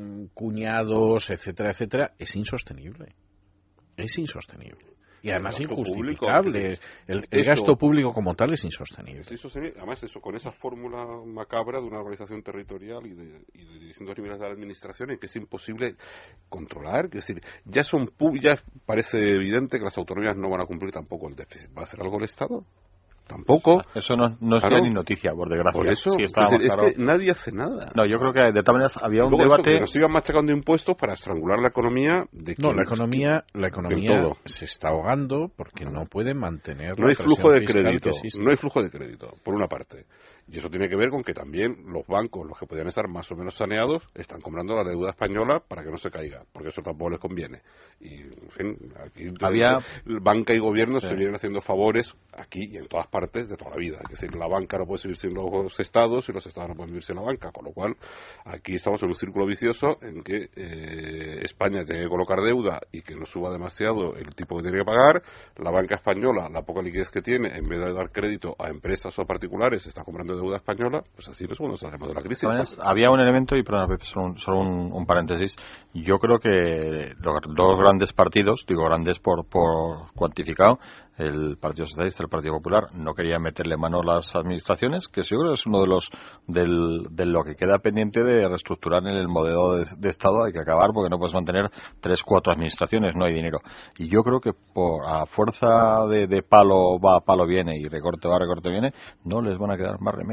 cuñados, etcétera, etcétera, es insostenible. Es insostenible. Y además injustificable. El, el gasto público como tal es insostenible. Es insostenible. Además, eso con esa fórmula macabra de una organización territorial y de, y de distintos niveles de la administración en que es imposible controlar. Es decir, ya son ya parece evidente que las autonomías no van a cumplir tampoco el déficit. ¿Va a hacer algo el Estado? Tampoco. Eso no, no es claro. ni noticia, por desgracia. Por eso, sí, es, decir, claro. es que nadie hace nada. No, yo creo que de todas maneras había un Luego debate... Eso, que nos sigan machacando impuestos para estrangular la economía. De no, que, la economía, la economía todo. se está ahogando porque no puede mantener No hay la flujo de presión fiscal crédito. que existe. No hay flujo de crédito, por una parte. Y eso tiene que ver con que también los bancos, los que podían estar más o menos saneados, están comprando la deuda española para que no se caiga, porque eso tampoco les conviene. Y, en fin, aquí Había... banca y gobierno sí. se vienen haciendo favores aquí y en todas partes de toda la vida. Es decir, la banca no puede seguir sin los estados y los estados no pueden vivir sin la banca, con lo cual aquí estamos en un círculo vicioso en que eh, España tiene que colocar deuda y que no suba demasiado el tipo que tiene que pagar. La banca española, la poca liquidez que tiene, en vez de dar crédito a empresas o a particulares, está comprando deuda española, pues así no es cuando salimos de la crisis. Entonces, había un elemento, y perdón, solo, un, solo un, un paréntesis, yo creo que los dos grandes partidos, digo grandes por, por cuantificado, el Partido Socialista y el Partido Popular, no querían meterle mano a las administraciones, que yo creo que es uno de los del, de lo que queda pendiente de reestructurar en el modelo de, de Estado. Hay que acabar porque no puedes mantener tres, cuatro administraciones, no hay dinero. Y yo creo que por a fuerza de, de palo va, palo viene, y recorte va, recorte viene, no les van a quedar más remedio.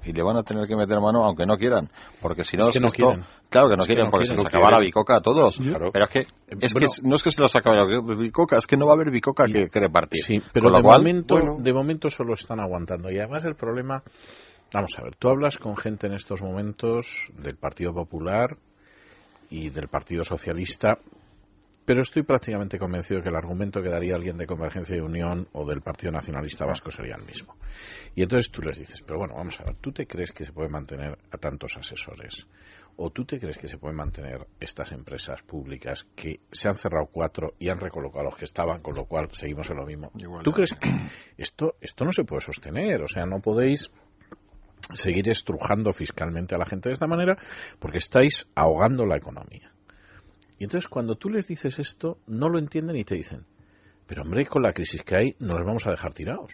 y le van a tener que meter mano aunque no quieran, porque si no... Es que no esto, quieren. Claro que no es que quieren, no porque quieren. se les acaba la bicoca a todos. Claro. Pero es que, es Bueno, que no es que se les acabe la bicoca, es que no va a haber bicoca que, que repartir. Sí, pero Con lo de, cual, momento, bueno, de momento solo están aguantando. Y además el problema... Vamos a ver, tú hablas con gente en estos momentos del Partido Popular y del Partido Socialista, pero estoy prácticamente convencido que el argumento que daría alguien de Convergencia y Unión o del Partido Nacionalista Vasco sería el mismo. Y entonces tú les dices, pero bueno, vamos a ver, ¿tú te crees que se puede mantener a tantos asesores? ¿O tú te crees que se pueden mantener estas empresas públicas que se han cerrado cuatro y han recolocado a los que estaban, con lo cual seguimos en lo mismo? Igual, ¿Tú ¿no? crees que esto, esto no se puede sostener? O sea, no podéis seguir estrujando fiscalmente a la gente de esta manera porque estáis ahogando la economía. Y entonces cuando tú les dices esto, no lo entienden y te dicen, pero hombre, con la crisis que hay, no los vamos a dejar tirados.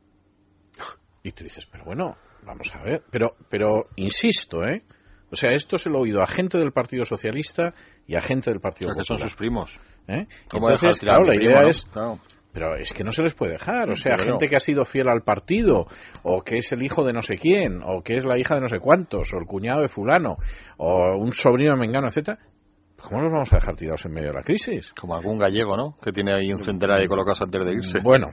Y tú dices, pero bueno, vamos a ver, pero, pero insisto, ¿eh? O sea, esto se lo he oído a gente del Partido Socialista y a gente del Partido que son Popular. sus primos. ¿Eh? ¿Cómo Entonces, dejar tirar claro, a la mi idea primo, no? es... Claro. Pero es que no se les puede dejar, o sea, Pero gente no. que ha sido fiel al partido, o que es el hijo de no sé quién, o que es la hija de no sé cuántos, o el cuñado de fulano, o un sobrino de mengano, etcétera. ¿Cómo los vamos a dejar tirados en medio de la crisis? Como algún gallego, ¿no? Que tiene ahí un centenar de colocados antes de irse. Bueno,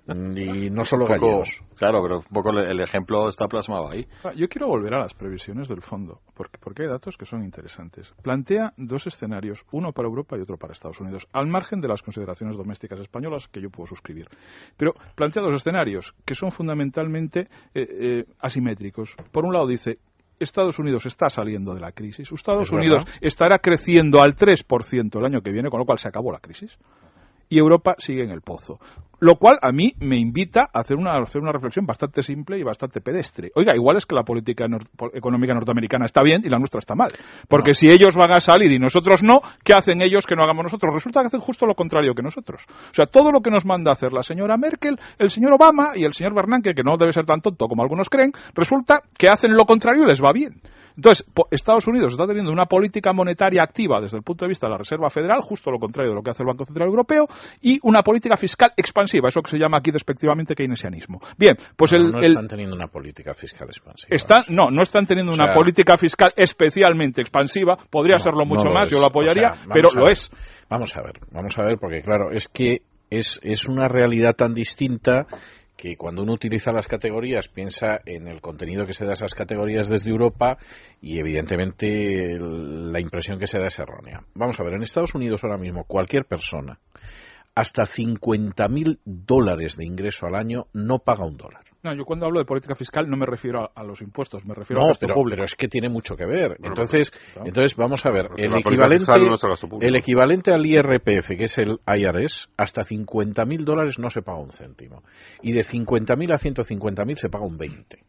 y no solo Un poco- gallegos. Claro, pero un poco le- el ejemplo está plasmado ahí. Ah, Yo quiero volver a las previsiones del fondo, porque, porque hay datos que son interesantes. Plantea dos escenarios, uno para Europa y otro para Estados Unidos, al margen de las consideraciones domésticas españolas que yo puedo suscribir. Pero plantea dos escenarios que son fundamentalmente eh, eh, asimétricos. Por un lado dice, Estados Unidos está saliendo de la crisis, Estados Es Unidos verdad. estará creciendo al tres por ciento el año que viene, con lo cual se acabó la crisis. Y Europa sigue en el pozo. Lo cual a mí me invita a hacer una, a hacer una reflexión bastante simple y bastante pedestre. Oiga, igual es que la política nor- po- económica norteamericana está bien y la nuestra está mal. Porque No. si ellos van a salir y nosotros no, ¿qué hacen ellos que no hagamos nosotros? Resulta que hacen justo lo contrario que nosotros. O sea, todo lo que nos manda a hacer la señora Merkel, el señor Obama y el señor Bernanke, que no debe ser tan tonto como algunos creen, resulta que hacen lo contrario y les va bien. Entonces, po- Estados Unidos está teniendo una política monetaria activa desde el punto de vista de la Reserva Federal, justo lo contrario de lo que hace el Banco Central Europeo, y una política fiscal expansiva, eso que se llama aquí despectivamente keynesianismo. Bien, pues no, el... no el- están teniendo una política fiscal expansiva. está, no, no están teniendo O una sea, política fiscal especialmente expansiva, podría No, serlo mucho no lo más, es. yo lo apoyaría, O sea, vamos pero a lo ver. es. Vamos a ver, vamos a ver, porque claro, es que es, es una realidad tan distinta que cuando uno utiliza las categorías piensa en el contenido que se da a esas categorías desde Europa y evidentemente el- la impresión que se da es errónea. Vamos a ver, en Estados Unidos ahora mismo cualquier persona hasta cincuenta mil dólares de ingreso al año no paga un dólar. No, yo cuando hablo de política fiscal no me refiero a, a los impuestos, me refiero No, al gasto pero, público. pero es que tiene mucho que ver. Bueno, Entonces, claro. entonces vamos a ver, Porque el la política equivalente, fiscal no es el gasto público. el equivalente al I R P F, que es el I R S, hasta cincuenta mil dólares no se paga un céntimo. Y de cincuenta mil a ciento cincuenta mil se paga un veinte.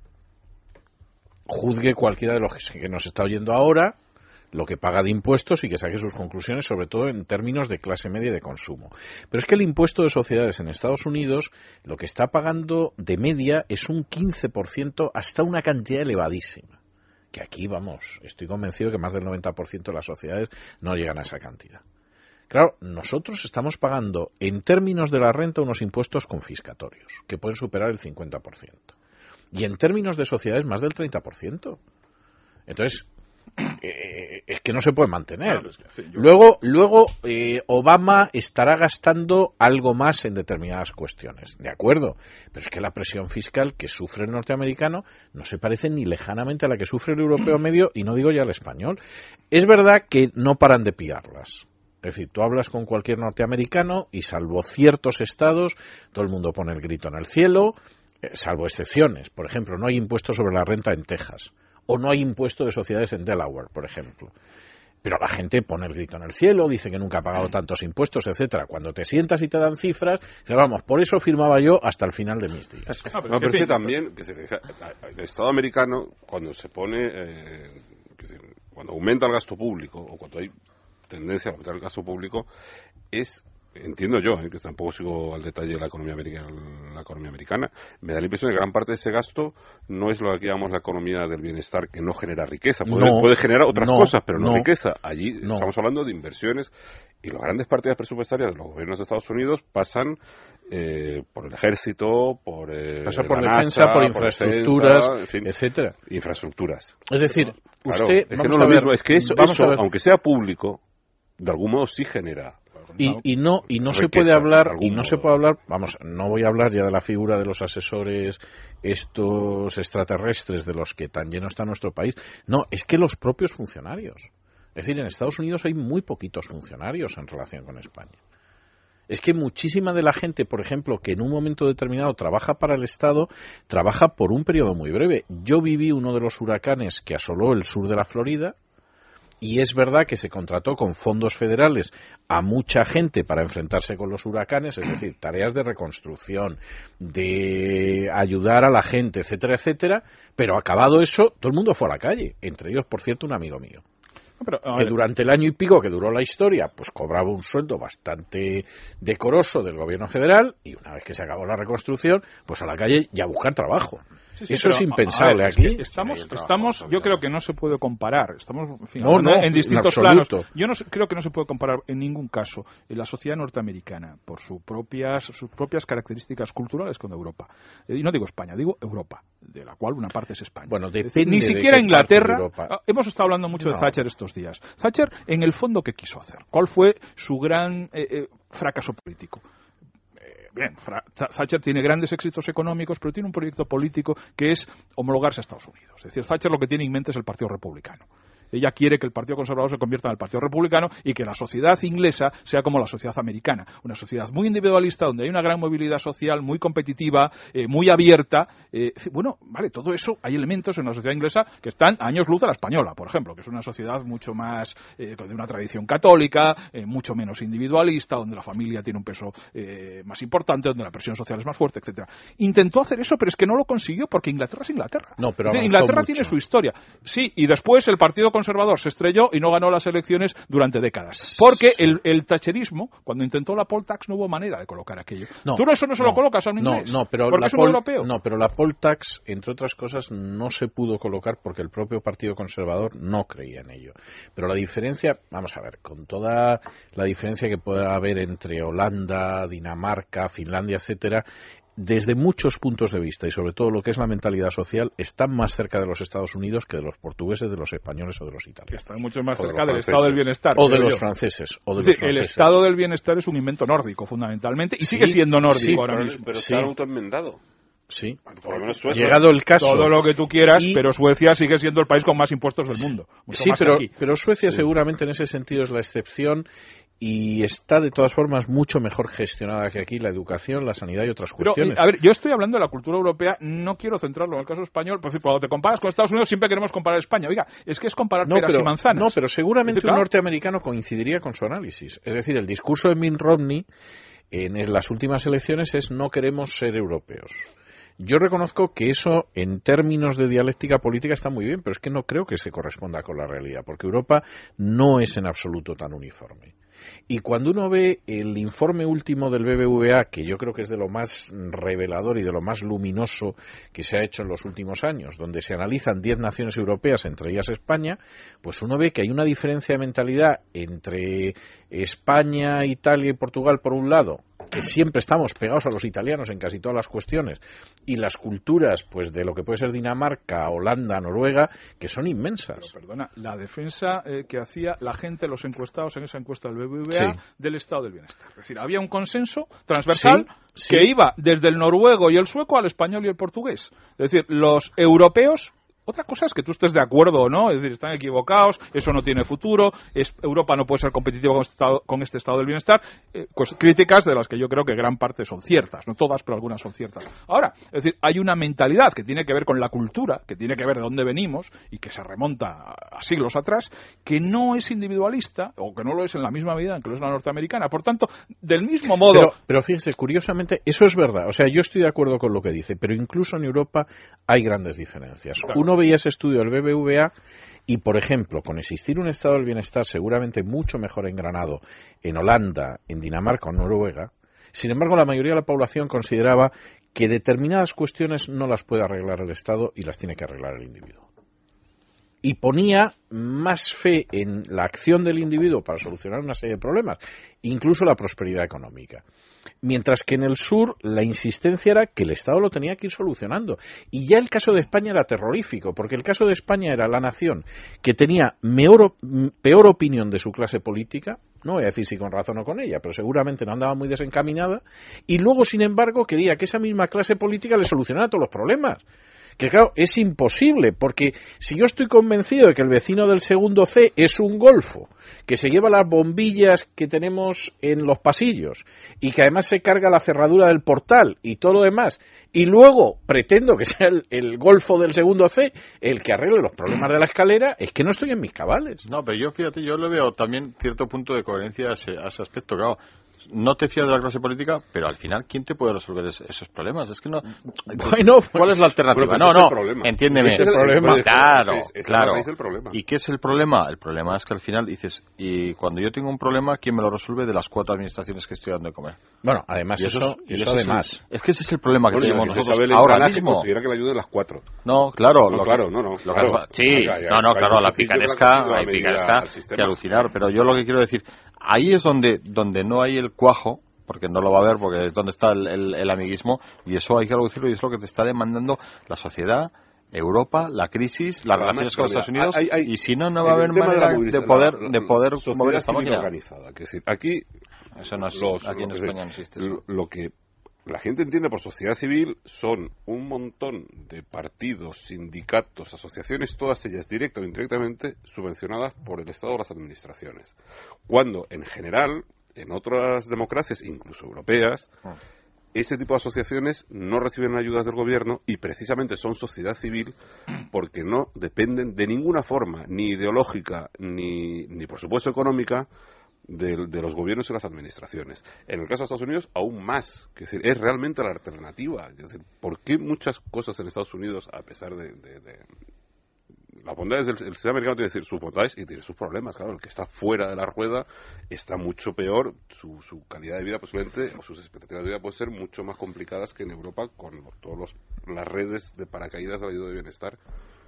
Juzgue cualquiera de los que nos está oyendo ahora lo que paga de impuestos y que saque sus conclusiones, sobre todo en términos de clase media y de consumo. Pero es que el impuesto de sociedades en Estados Unidos lo que está pagando de media es un quince por ciento hasta una cantidad elevadísima. Que aquí, vamos, estoy convencido que más del noventa por ciento de las sociedades no llegan a esa cantidad. Claro, nosotros estamos pagando en términos de la renta unos impuestos confiscatorios, que pueden superar el cincuenta por ciento. Y en términos de sociedades más del treinta por ciento. Entonces, eh, es que no se puede mantener. Claro, es que, sí, yo- Luego, luego eh, Obama estará gastando algo más en determinadas cuestiones, de acuerdo, pero es que la presión fiscal que sufre el norteamericano no se parece ni lejanamente a la que sufre el europeo medio, y no digo ya el español. Es verdad que no paran de pillarlas. Es decir, tú hablas con cualquier norteamericano y salvo ciertos estados, todo el mundo pone el grito en el cielo, eh, salvo excepciones. Por ejemplo, no hay impuesto sobre la renta en Texas. O no hay impuesto de sociedades en Delaware, por ejemplo. Pero la gente pone el grito en el cielo, dice que nunca ha pagado tantos impuestos, etcétera. Cuando te sientas y te dan cifras, dices, vamos, por eso firmaba yo hasta el final de mis días. Ah, pero No, es que, pero es en que fin, también, que se- el Estado americano, cuando se pone, eh, que se- cuando aumenta el gasto público, o cuando hay tendencia a aumentar el gasto público, es, entiendo yo, eh, que tampoco sigo al detalle de la economía americana, la economía americana, me da la impresión de que gran parte de ese gasto no es lo que llamamos la economía del bienestar, que no genera riqueza, puede, No, puede generar otras no, cosas, pero no, no. riqueza. Allí No. estamos hablando de inversiones, y las grandes partidas presupuestarias de los gobiernos de Estados Unidos pasan eh, por el ejército, por, eh, Pasa por la defensa, NASA, por infraestructuras, defensa, en fin, etcétera. Infraestructuras. Es decir, Claro, usted, es que vamos no es a lo ver, mismo, es que eso, vamos eso, a ver. aunque sea público, de algún modo sí genera. Y, y no y no se riqueza, puede hablar de algún y no modo. se puede hablar vamos no voy a hablar ya de la figura de los asesores estos extraterrestres de los que tan lleno está nuestro país. No, es que los propios funcionarios, es decir, en Estados Unidos hay muy poquitos funcionarios en relación con España. Es que muchísima de la gente, por ejemplo, que en un momento determinado trabaja para el Estado, trabaja por un periodo muy breve. Yo viví uno de los huracanes que asoló el sur de la Florida. Y es verdad que se contrató con fondos federales a mucha gente para enfrentarse con los huracanes, es decir, tareas de reconstrucción, de ayudar a la gente, etcétera, etcétera, pero acabado eso, todo el mundo fue a la calle, entre ellos, por cierto, un amigo mío. Pero, a Que ver, durante el año y pico que duró la historia, pues cobraba un sueldo bastante decoroso del gobierno federal y una vez que se acabó la reconstrucción, pues a la calle y a buscar trabajo. Sí, sí, Eso pero, es impensable a ver, es aquí. que estamos, Sí, trabajo, estamos, yo obviamente. creo que no se puede comparar. Estamos en, fin, No, hablando no, en distintos en planos. absoluto. Yo no sé- creo que no se puede comparar en ningún caso en la sociedad norteamericana por sus propias, sus propias características culturales con Europa. Eh, Y no digo España, digo Europa, de la cual una parte es España. Bueno, Es decir, depende ni de siquiera qué Inglaterra. parte de Europa. ah, Hemos estado hablando mucho de No. Thatcher estos días. Thatcher, en el fondo, ¿qué quiso hacer? ¿Cuál fue su gran eh, eh, fracaso político? Bien, Fra- Thatcher tiene grandes éxitos económicos, pero tiene un proyecto político que es homologarse a Estados Unidos. Es decir, Thatcher lo que tiene en mente es el Partido Republicano. Ella quiere que el Partido Conservador se convierta en el Partido Republicano y que la sociedad inglesa sea como la sociedad americana. Una sociedad muy individualista, donde hay una gran movilidad social, muy competitiva, eh, muy abierta. Eh, bueno, vale, todo eso, hay elementos en la sociedad inglesa que están a años luz de la española, por ejemplo, que es una sociedad mucho más, eh, de una tradición católica, eh, mucho menos individualista, donde la familia tiene un peso eh, más importante, donde la presión social es más fuerte, etcétera. Intentó hacer eso, pero es que no lo consiguió porque Inglaterra es Inglaterra. No, pero Es decir, avanzó Inglaterra mucho. tiene su historia. Sí, y después el Partido Conservador se estrelló y no ganó las elecciones durante décadas. Porque el, el thatcherismo, cuando intentó la poll tax, no hubo manera de colocar aquello. No, Tú no, eso no se lo no, colocas a un no, inglés. no, pero porque la es un poll- europeo. No, pero la poll tax, entre otras cosas, no se pudo colocar porque el propio Partido Conservador no creía en ello. Pero la diferencia, vamos a ver, con toda la diferencia que pueda haber entre Holanda, Dinamarca, Finlandia, etcétera, desde muchos puntos de vista y sobre todo lo que es la mentalidad social, están más cerca de los Estados Unidos que de los portugueses, de los españoles o de los Que italianos. está mucho más O de cerca los del estado del franceses. bienestar. O de creo los yo. franceses. O de Es los decir, el franceses. estado del bienestar es un invento nórdico, fundamentalmente, y Sí, sigue siendo nórdico sí, ahora Pero, mismo. pero Sí. está autoenmendado. Sí. Por lo menos Suecia. Llegado el caso. Todo lo que tú quieras, Y- pero Suecia sigue siendo el país con más impuestos del mundo. Mucho Sí, más que pero, aquí. pero Suecia seguramente en ese sentido es la excepción y está de todas formas mucho mejor gestionada que aquí la educación, la sanidad y otras Pero, cuestiones. eh, a ver, yo estoy hablando de la cultura europea, no quiero centrarlo en el caso español, porque cuando te comparas con Estados Unidos siempre queremos comparar España. Oiga, es que es comparar no, peras pero, y manzanas. no, pero seguramente Es decir, un claro, norteamericano coincidiría con su análisis. Es decir, el discurso de Mitt Romney en las últimas elecciones es no queremos ser europeos. Yo reconozco que eso, en términos de dialéctica política, está muy bien, pero es que no creo que se corresponda con la realidad, porque Europa no es en absoluto tan uniforme. Y cuando uno ve el informe último del B B V A, que yo creo que es de lo más revelador y de lo más luminoso que se ha hecho en los últimos años, donde se analizan diez naciones europeas, entre ellas España, pues uno ve que hay una diferencia de mentalidad entre España, Italia y Portugal por un lado, que siempre estamos pegados a los italianos en casi todas las cuestiones, y las culturas pues de lo que puede ser Dinamarca, Holanda, Noruega, que son inmensas. Pero, perdona, la defensa eh, que hacía la gente, los encuestados en esa encuesta del B B V A, Sí. del estado del bienestar. Es decir, había un consenso transversal Sí, que sí. iba desde el noruego y el sueco al español y el portugués. Es decir, los europeos... Otra cosa es que tú estés de acuerdo o no, es decir, están equivocados, eso no tiene futuro, es, Europa no puede ser competitiva con este estado, con este estado del bienestar, eh, pues críticas de las que yo creo que gran parte son ciertas, no todas, pero algunas son ciertas. Ahora, es decir, hay una mentalidad que tiene que ver con la cultura, que tiene que ver de dónde venimos y que se remonta a, a siglos atrás, que no es individualista, o que no lo es en la misma medida en que lo es la norteamericana. Por tanto, del mismo modo... Pero, pero fíjense, curiosamente, eso es verdad. O sea, yo estoy de acuerdo con lo que dice, pero incluso en Europa hay grandes diferencias. Claro. Uno veía ese estudio del B B V A y, por ejemplo, con existir un estado del bienestar seguramente mucho mejor engranado en Holanda, en Dinamarca o en Noruega, sin embargo, la mayoría de la población consideraba que determinadas cuestiones no las puede arreglar el Estado y las tiene que arreglar el individuo. y ponía más fe en la acción del individuo para solucionar una serie de problemas, incluso la prosperidad económica. Mientras que en el sur la insistencia era que el Estado lo tenía que ir solucionando. Y ya el caso de España era terrorífico, porque el caso de España era la nación que tenía peor, peor opinión de su clase política, no voy a decir si con razón o con ella, pero seguramente no andaba muy desencaminada, y luego, sin embargo, quería que esa misma clase política le solucionara todos los problemas. Que claro, es imposible, porque si yo estoy convencido de que el vecino del segundo C es un golfo, que se lleva las bombillas que tenemos en los pasillos, y que además se carga la cerradura del portal y todo lo demás, y luego pretendo que sea el, el golfo del segundo C el que arregle los problemas de la escalera, es que no estoy en mis cabales. No, pero yo, fíjate, yo le veo también cierto punto de coherencia a ese, a ese aspecto, claro. No te fías de la clase política, pero al final, ¿quién te puede resolver es, esos problemas? Es que no. Bueno, pues, ¿cuál es la alternativa? Pues no, no, problema. Entiéndeme. Es el problema. Claro, es, es claro. Problema. ¿Y qué es el problema? El problema es que al final dices, y cuando yo tengo un problema, ¿quién me lo resuelve de las cuatro administraciones que estoy dando de comer? Bueno, además y eso, eso, eso, eso además. Es, el, es que ese es el problema que bueno, tenemos si nosotros Isabel ahora mismo. mismo. Considera que le ayuden las cuatro. No, claro. No, lo claro, que, no, no. Lo claro. que, sí, ya, ya, no, no, claro, la picaresca, la hay picaresca que alucinar, pero yo lo que quiero decir, ahí es donde, donde no hay el cuajo, porque no lo va a ver, porque es donde está el, el, el amiguismo, y eso hay que reducirlo, y es lo que te está demandando la sociedad, Europa, la crisis, las Además, relaciones con los Estados Unidos, hay, hay, y si no, no va a haber manera de, de poder, la, de poder mover esta máquina máquina. Organizada, que decir, aquí, eso no es, los, aquí en lo, España no existe. Lo, lo que la gente entiende por sociedad civil son un montón de partidos, sindicatos, asociaciones, todas ellas directa o indirectamente subvencionadas por el Estado o las administraciones. Cuando, en general, en otras democracias, incluso europeas, ese tipo de asociaciones no reciben ayudas del gobierno y precisamente son sociedad civil porque no dependen de ninguna forma, ni ideológica, ni, ni por supuesto económica, de, de los gobiernos y las administraciones. En el caso de Estados Unidos, aún más, que es, decir, es realmente la alternativa. Es decir, ¿por qué muchas cosas en Estados Unidos, a pesar de... de, de las bondades del el sistema americano tiene que decir sus bondades y tiene sus problemas, claro, el que está fuera de la rueda está mucho peor, su, su calidad de vida posiblemente, o sus expectativas de vida pueden ser mucho más complicadas que en Europa con todas las redes de paracaídas de ayuda de bienestar.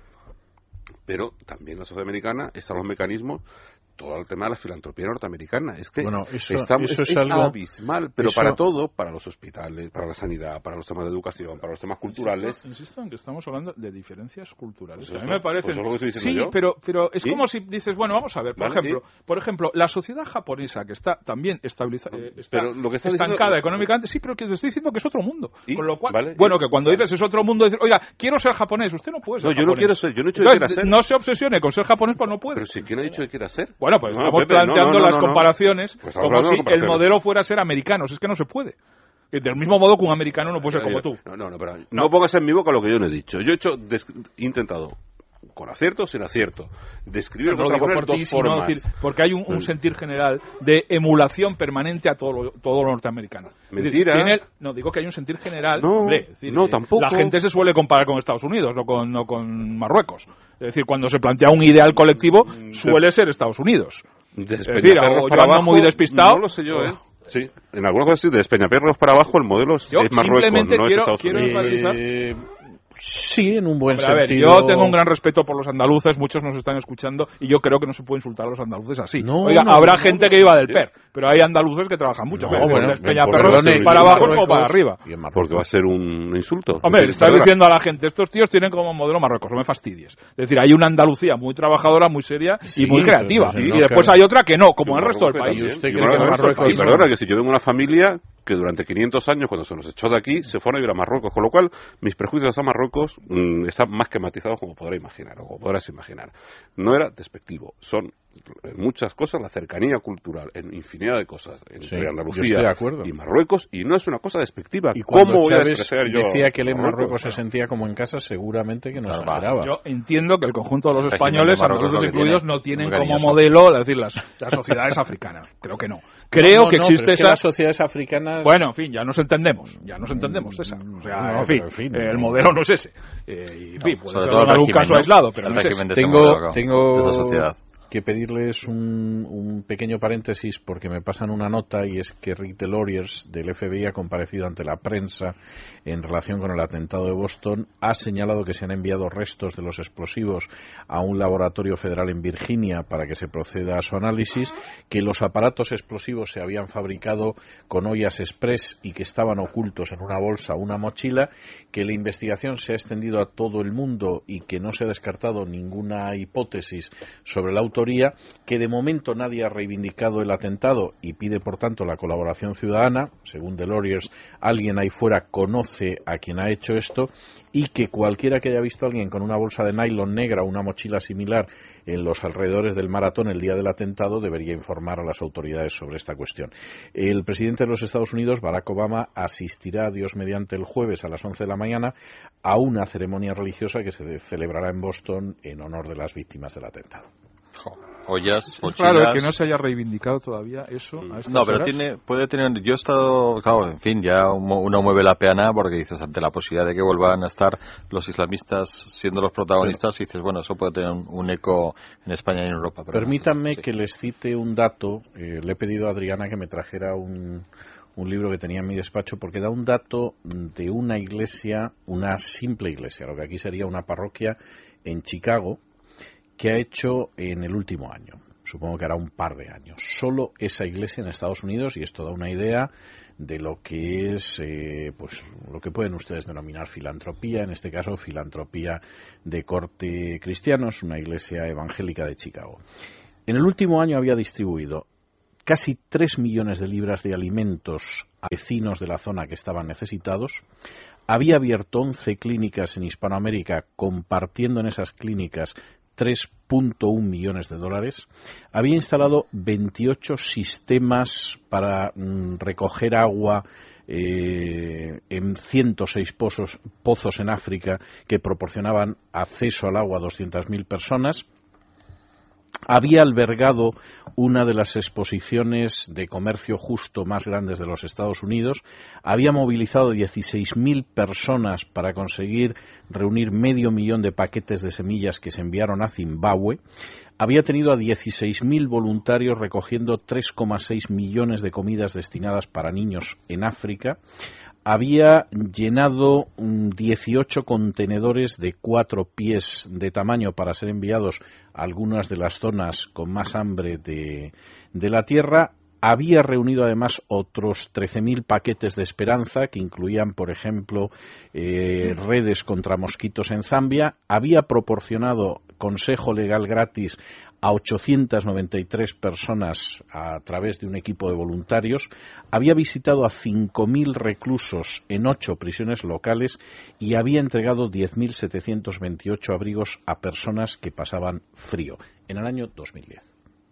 Pero también la sociedad americana están los mecanismos, todo el tema de la filantropía norteamericana. Es que bueno, eso, está, eso es, es, es algo abismal, pero eso, para todo, para los hospitales, para la sanidad, para los temas de educación, para los temas culturales. Insisto, insisto en que estamos hablando de diferencias culturales. Pues a mí me parece. Pues sí, yo. pero, pero es ¿Sí? como si dices, bueno, vamos a ver, por ¿Vale? ejemplo, ¿Sí? por ejemplo, la sociedad japonesa que está también estabilizada, eh, está pero lo que está estancada diciendo... económicamente, sí, pero que te estoy diciendo que es otro mundo. ¿Y? Con lo cual, ¿Vale? bueno, ¿Y? que cuando ¿Vale? dices es otro mundo, decir, oiga, quiero ser japonés, usted no puede ser No, yo japonés. no quiero ser, yo no he dicho Entonces, que quiera ser. no se obsesione con ser japonés, pues no puede. Pero si quién ha dicho que quiera ser. Bueno, pues No, estamos Pepe, planteando no, no, no, las no, no. comparaciones Pues como hablando de si el comparaciones. modelo fuera ser americano. Es que no se puede. Del mismo modo que un americano no puede ser como tú. No, no, no, pero no. no pongas en mi boca lo que yo no he dicho. Yo he hecho, des- he intentado, con acierto o sin acierto, describir No lo digo por ti, dos sino formas. decir, porque hay un, un sentir general de emulación permanente a todo lo, todo lo norteamericano. Mentira. Es decir, tiene- no, digo que hay un sentir general. No, hombre, es decir, no, eh, tampoco. La gente se suele comparar con Estados Unidos, no con, no con Marruecos. Es decir, cuando se plantea un ideal colectivo, suele ser Estados Unidos. De Es decir, Despeñaperros o yo para ando abajo, muy despistado. No lo sé yo, ¿eh? Sí, en algunas cosas sí, de Despeñaperros para abajo el modelo es, Yo es Marruecos, simplemente no quiero- es Estados quiero Unidos. enfatizar- Eh, sí, en un buen Pero, a ver, sentido. yo tengo un gran respeto por los andaluces, muchos nos están escuchando y yo creo que no se puede insultar a los andaluces así. No, Oiga, no, habrá no, gente no, que iba del sí. P E R, pero hay andaluces que trabajan mucho. No, pero bueno, desde Peñaperros perdone, para en abajo o Marruecos para arriba. y en Marruecos. Porque va a ser un insulto. Hombre, le Porque, estás perdona, diciendo a la gente, estos tíos tienen como modelo Marruecos, no me fastidies. Es decir, hay una Andalucía muy trabajadora, muy seria Sí, y muy pero creativa. no sé, y no, después claro. hay otra que no, como y en el resto del Marruecos país. ¿Y usted también. cree que Y Marruecos- Marruecos y no? perdona, que si yo vengo de una familia que durante quinientos años, cuando se nos echó de aquí, se fueron a vivir a Marruecos, con lo cual mis prejuicios a Marruecos mmm, están más que matizados como podrás imaginar, o como podrás imaginar. No era despectivo, son en muchas cosas la cercanía cultural, en infinidad de cosas, entre Sí, yo estoy de Andalucía acuerdo. y Marruecos, y no es una cosa despectiva. Y cuando ¿Cómo voy a Chávez despreciar yo decía que él en Marruecos? Marruecos se sentía como en casa, seguramente que no Claro, se va. enteraba. Yo entiendo que el conjunto de los El régimen españoles, de Marruecos andaluces lo que incluidos, tiene, no tienen muy como cariñoso. modelo, es decir, las, las sociedades africanas. Creo que no. Creo No, que no, existe pero es que esa... las sociedades africanas. Bueno, en fin, ya nos entendemos, ya nos entendemos, César. O sea, No, en fin, pero en fin, eh, el no. modelo no es ese. Eh, y, en fin, puede Sobre ser todo el en algún régimen, caso ¿no? aislado, pero el no es ese. régimen de ese Tengo- modelo, claro, tengo- de esa sociedad. que pedirles un, un pequeño paréntesis porque me pasan una nota, y es que Rick Deloriers del F B I ha comparecido ante la prensa en relación con el atentado de Boston. Ha señalado que se han enviado restos de los explosivos a un laboratorio federal en Virginia para que se proceda a su análisis, que los aparatos explosivos se habían fabricado con ollas express y que estaban ocultos en una bolsa o una mochila, que la investigación se ha extendido a todo el mundo y que no se ha descartado ninguna hipótesis sobre la autoría, que de momento nadie ha reivindicado el atentado y pide por tanto la colaboración ciudadana. Según Deloriers, alguien ahí fuera conoce a quien ha hecho esto, y que cualquiera que haya visto a alguien con una bolsa de nylon negra o una mochila similar en los alrededores del maratón el día del atentado debería informar a las autoridades sobre esta cuestión. El presidente de los Estados Unidos, Barack Obama, asistirá, Dios mediante, el jueves a las once de la mañana a una ceremonia religiosa que se celebrará en Boston en honor de las víctimas del atentado. Ollas, mochilas. Claro, que no se haya reivindicado todavía eso. A estas No, pero horas. tiene, puede tener. Yo he estado, claro, en fin, ya uno mueve la peana porque dices, ante la posibilidad de que vuelvan a estar los islamistas siendo los protagonistas, y dices, bueno, eso puede tener un, un eco en España y en Europa. Pero Permítanme sí. que les cite un dato. Eh, le he pedido a Adriana que me trajera un, un libro que tenía en mi despacho, porque da un dato de una iglesia, una simple iglesia, lo que aquí sería una parroquia en Chicago, que ha hecho en el último año, supongo que hará un par de años, solo esa iglesia en Estados Unidos, y esto da una idea de lo que es, eh, pues lo que pueden ustedes denominar filantropía, en este caso filantropía de corte cristiano. Es una iglesia evangélica de Chicago. En el último año había distribuido casi tres millones de libras de alimentos a vecinos de la zona que estaban necesitados. Había abierto once clínicas en Hispanoamérica, compartiendo en esas clínicas tres punto uno millones de dólares. Había instalado veintiocho sistemas para mm, recoger agua eh, en ciento seis pozos, pozos en África que proporcionaban acceso al agua a doscientas mil personas. Había albergado una de las exposiciones de comercio justo más grandes de los Estados Unidos. Había movilizado dieciséis mil personas para conseguir reunir medio millón de paquetes de semillas que se enviaron a Zimbabue. Había tenido a dieciséis mil voluntarios recogiendo tres coma seis millones de comidas destinadas para niños en África. Había llenado dieciocho contenedores de cuatro pies de tamaño para ser enviados a algunas de las zonas con más hambre de, de la tierra. Había reunido además otros trece mil paquetes de esperanza que incluían, por ejemplo, eh, redes contra mosquitos en Zambia. Había proporcionado consejo legal gratis a ochocientas noventa y tres personas a través de un equipo de voluntarios. Había visitado a cinco mil reclusos en ocho prisiones locales y había entregado diez mil setecientos veintiocho abrigos a personas que pasaban frío en el año dos mil diez.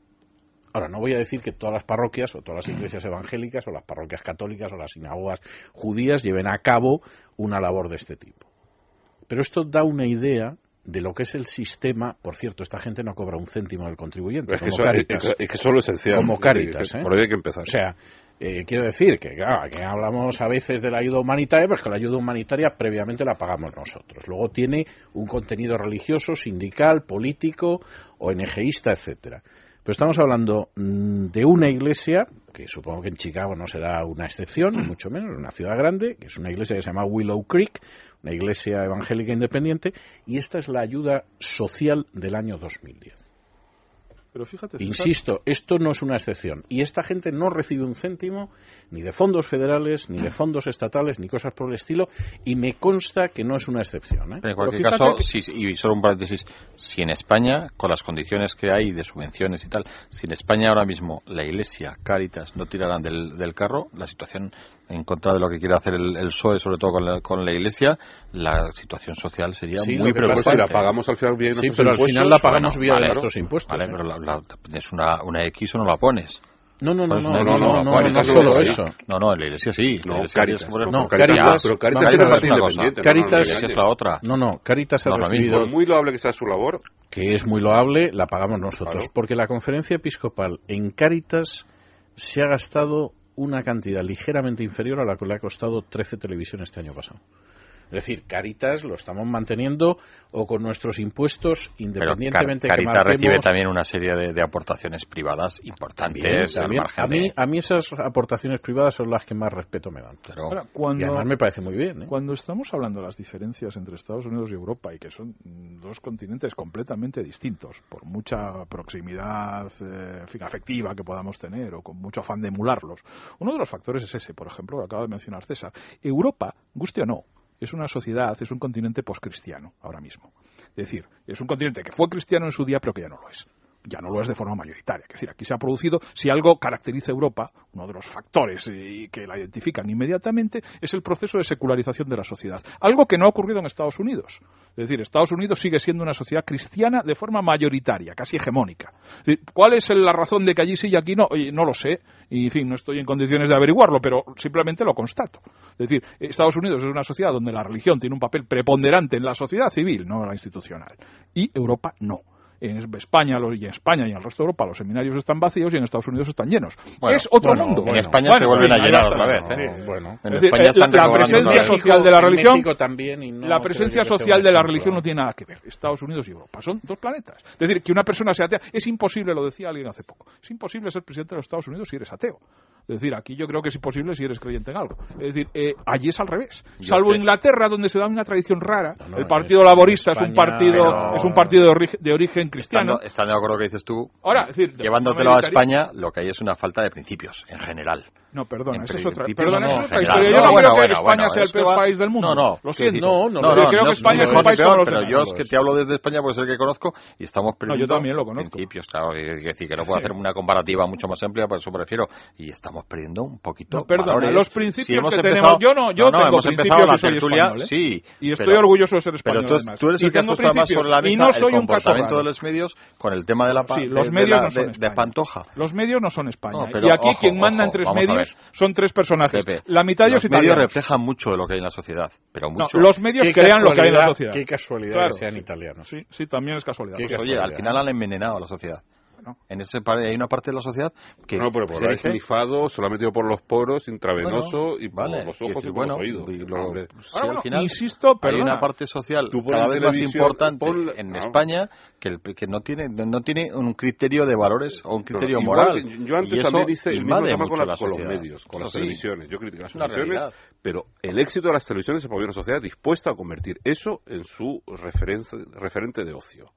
Ahora, no voy a decir que todas las parroquias o todas las iglesias evangélicas o las parroquias católicas o las sinagogas judías lleven a cabo una labor de este tipo. Pero esto da una idea de lo que es el sistema. Por cierto, esta gente no cobra un céntimo del contribuyente, es que como eso, Cáritas. Es, es que eso es lo esencial. Como Cáritas, ¿eh? ¿eh? Por ahí hay que empezar. O sea, eh, quiero decir que, claro, aquí hablamos a veces de la ayuda humanitaria, pues que la ayuda humanitaria previamente la pagamos nosotros. Luego tiene un contenido religioso, sindical, político, ONGista, etcétera. Pero estamos hablando mmm, de una iglesia, que supongo que en Chicago no será una excepción, ni mucho menos, una ciudad grande, que es una iglesia que se llama Willow Creek, una iglesia evangélica independiente, y esta es la ayuda social del año dos mil diez. Pero fíjate, Insisto, esto no es una excepción. Y esta gente no recibe un céntimo ni de fondos federales, ni de fondos estatales, ni cosas por el estilo, y me consta que no es una excepción, ¿eh? En cualquier Pero caso, que... si, y solo un paréntesis, si en España, con las condiciones que hay de subvenciones y tal, si en España ahora mismo la Iglesia, Cáritas, no tiraran del, del carro, la situación, en contra de lo que quiere hacer el, el P S O E, sobre todo con la, con la Iglesia, la situación social sería sí, muy preocupante. Si la pagamos al final bien sí, nuestros pero al impuestos, final la pagamos bueno, vía vale, de nuestros impuestos. Vale, ¿eh? pero la, la, es una, una X o no la pones. No, no, no, Pues no, no, no, no, no, no, Cáritas no no solo lo eso. No, no, en la Iglesia sí. No, la iglesia Cáritas, es- pero no, Cáritas, Cáritas- pero Cáritas vamos es a ver parte una cosa. independiente. Cáritas- no, no, La iglesia es la otra. No, no, Cáritas ha No, lo recibido, Por muy loable que sea su labor, que es muy loable, la pagamos nosotros, Claro. porque la conferencia episcopal en Cáritas se ha gastado una cantidad ligeramente inferior a la que le ha costado trece Televisión este año pasado. Es decir, Cáritas lo estamos manteniendo o con nuestros impuestos, independientemente Pero Car- que Cáritas marquemos... recibe también una serie de, de aportaciones privadas importantes. También, también. A, mí, de... a mí esas aportaciones privadas son las que más respeto me dan. Pero... Ahora, cuando, y además me parece muy bien. ¿eh? Cuando estamos hablando de las diferencias entre Estados Unidos y Europa, y que son dos continentes completamente distintos, por mucha proximidad eh, en fin, afectiva que podamos tener o con mucho afán de emularlos, uno de los factores es ese, por ejemplo, que acaba de mencionar César. Europa, guste o no, es una sociedad, es un continente poscristiano ahora mismo. Es decir, es un continente que fue cristiano en su día, pero que ya no lo es. Ya no lo es de forma mayoritaria. Es decir, aquí se ha producido, si algo caracteriza a Europa, uno de los factores eh, que la identifican inmediatamente, es el proceso de secularización de la sociedad. Algo que no ha ocurrido en Estados Unidos. Es decir, Estados Unidos sigue siendo una sociedad cristiana de forma mayoritaria, casi hegemónica. Es decir, ¿cuál es la razón de que allí sí y aquí no? Oye, no lo sé. Y, en fin, no estoy en condiciones de averiguarlo, pero simplemente lo constato. Es decir, Estados Unidos es una sociedad donde la religión tiene un papel preponderante en la sociedad civil, no en la institucional. Y Europa no. En España y en España y en el resto de Europa los seminarios están vacíos y en Estados Unidos están llenos. Bueno, es otro bueno, mundo. En bueno, España bueno, se vuelven bueno, a llenar no, otra vez. no, ¿eh? no, bueno. En es decir, España están la presencia social de la religión, México también, y no la presencia social de la religión no tiene nada que ver. Estados Unidos y Europa son dos planetas. Es decir, que una persona sea atea es imposible, lo decía alguien hace poco. Es imposible ser presidente de los Estados Unidos si eres ateo. Es decir, aquí yo creo que es imposible si eres creyente en algo. Es decir, eh, allí es al revés. Yo Salvo sé. Inglaterra, donde se da una tradición rara. No, no, el Partido en Laborista España, es un partido pero... es un partido de, ori- de origen cristiano. Estando, estando de acuerdo con lo que dices tú, Ahora, es decir, de llevándotelo forma a mayoritaria- España, lo que hay es una falta de principios, en general. No, perdona, En esa es otra, principio, perdona, no, esa es otra en historia. general. Yo no, No, bueno, creo que bueno, España bueno, sea el es que peor va- país del mundo. No, no, lo quiero siento. decir, No, no, no, lo no, digo. creo no que es España ni es un mejor ni país peor, como los pero demás. yo es que te hablo desde España, pues es el que conozco, y estamos perdiendo yo también lo conozco. principios, claro, y, y decir que no puedo hacer una comparativa mucho más amplia, por eso me refiero, y estamos perdiendo un poquito No, perdona, valores. los principios Si hemos que empezado- tenemos, yo no, yo no, no, tengo hemos empezado principios la y soy tertulia, español, ¿eh? sí, Y estoy pero- orgulloso de ser español, Pero tú, además. tú eres Y el que has tengo puesto además principios, sobre la y mesa no soy el un caso comportamiento raro. de los medios con el tema de la, pa- Sí, los de, medios de la- no son de- España. de Pantoja. Los medios no son España. No, pero y aquí ojo, quien manda en ojo, tres vamos a medios ver. son tres personajes. Pepe, la mitad de ellos los medios italianos. reflejan mucho de lo que hay en la sociedad, pero No, mucho. los medios Qué crean lo que hay en la casualidad- sociedad. Qué casualidad Claro, que sean sí. italianos. Sí, sí, también es casualidad. Qué Pues, oye, casualidad. al final han envenenado a la sociedad. Bueno. En ese par- hay una parte de la sociedad que No, pero por se el dice- glifado se lo ha metido por los poros, intravenoso, Bueno, y por vale, los y ojos decir, y por bueno, los oídos. y lo- Hombre, sí, Ahora, al bueno, final insisto, hay perdona. una parte social Tú pones cada vez más televisión, importante pon- en no. España que, el, que no tiene no tiene un criterio de valores o un criterio Igual moral. que yo antes y eso también hice el mismo invade tema mucho con, la- la con los sociedad. medios, con Eso las sí, televisiones. Yo critico las es una televisiones, realidad. pero el éxito de las televisiones se movió en una sociedad dispuesta a convertir eso en su referencia, referente de ocio.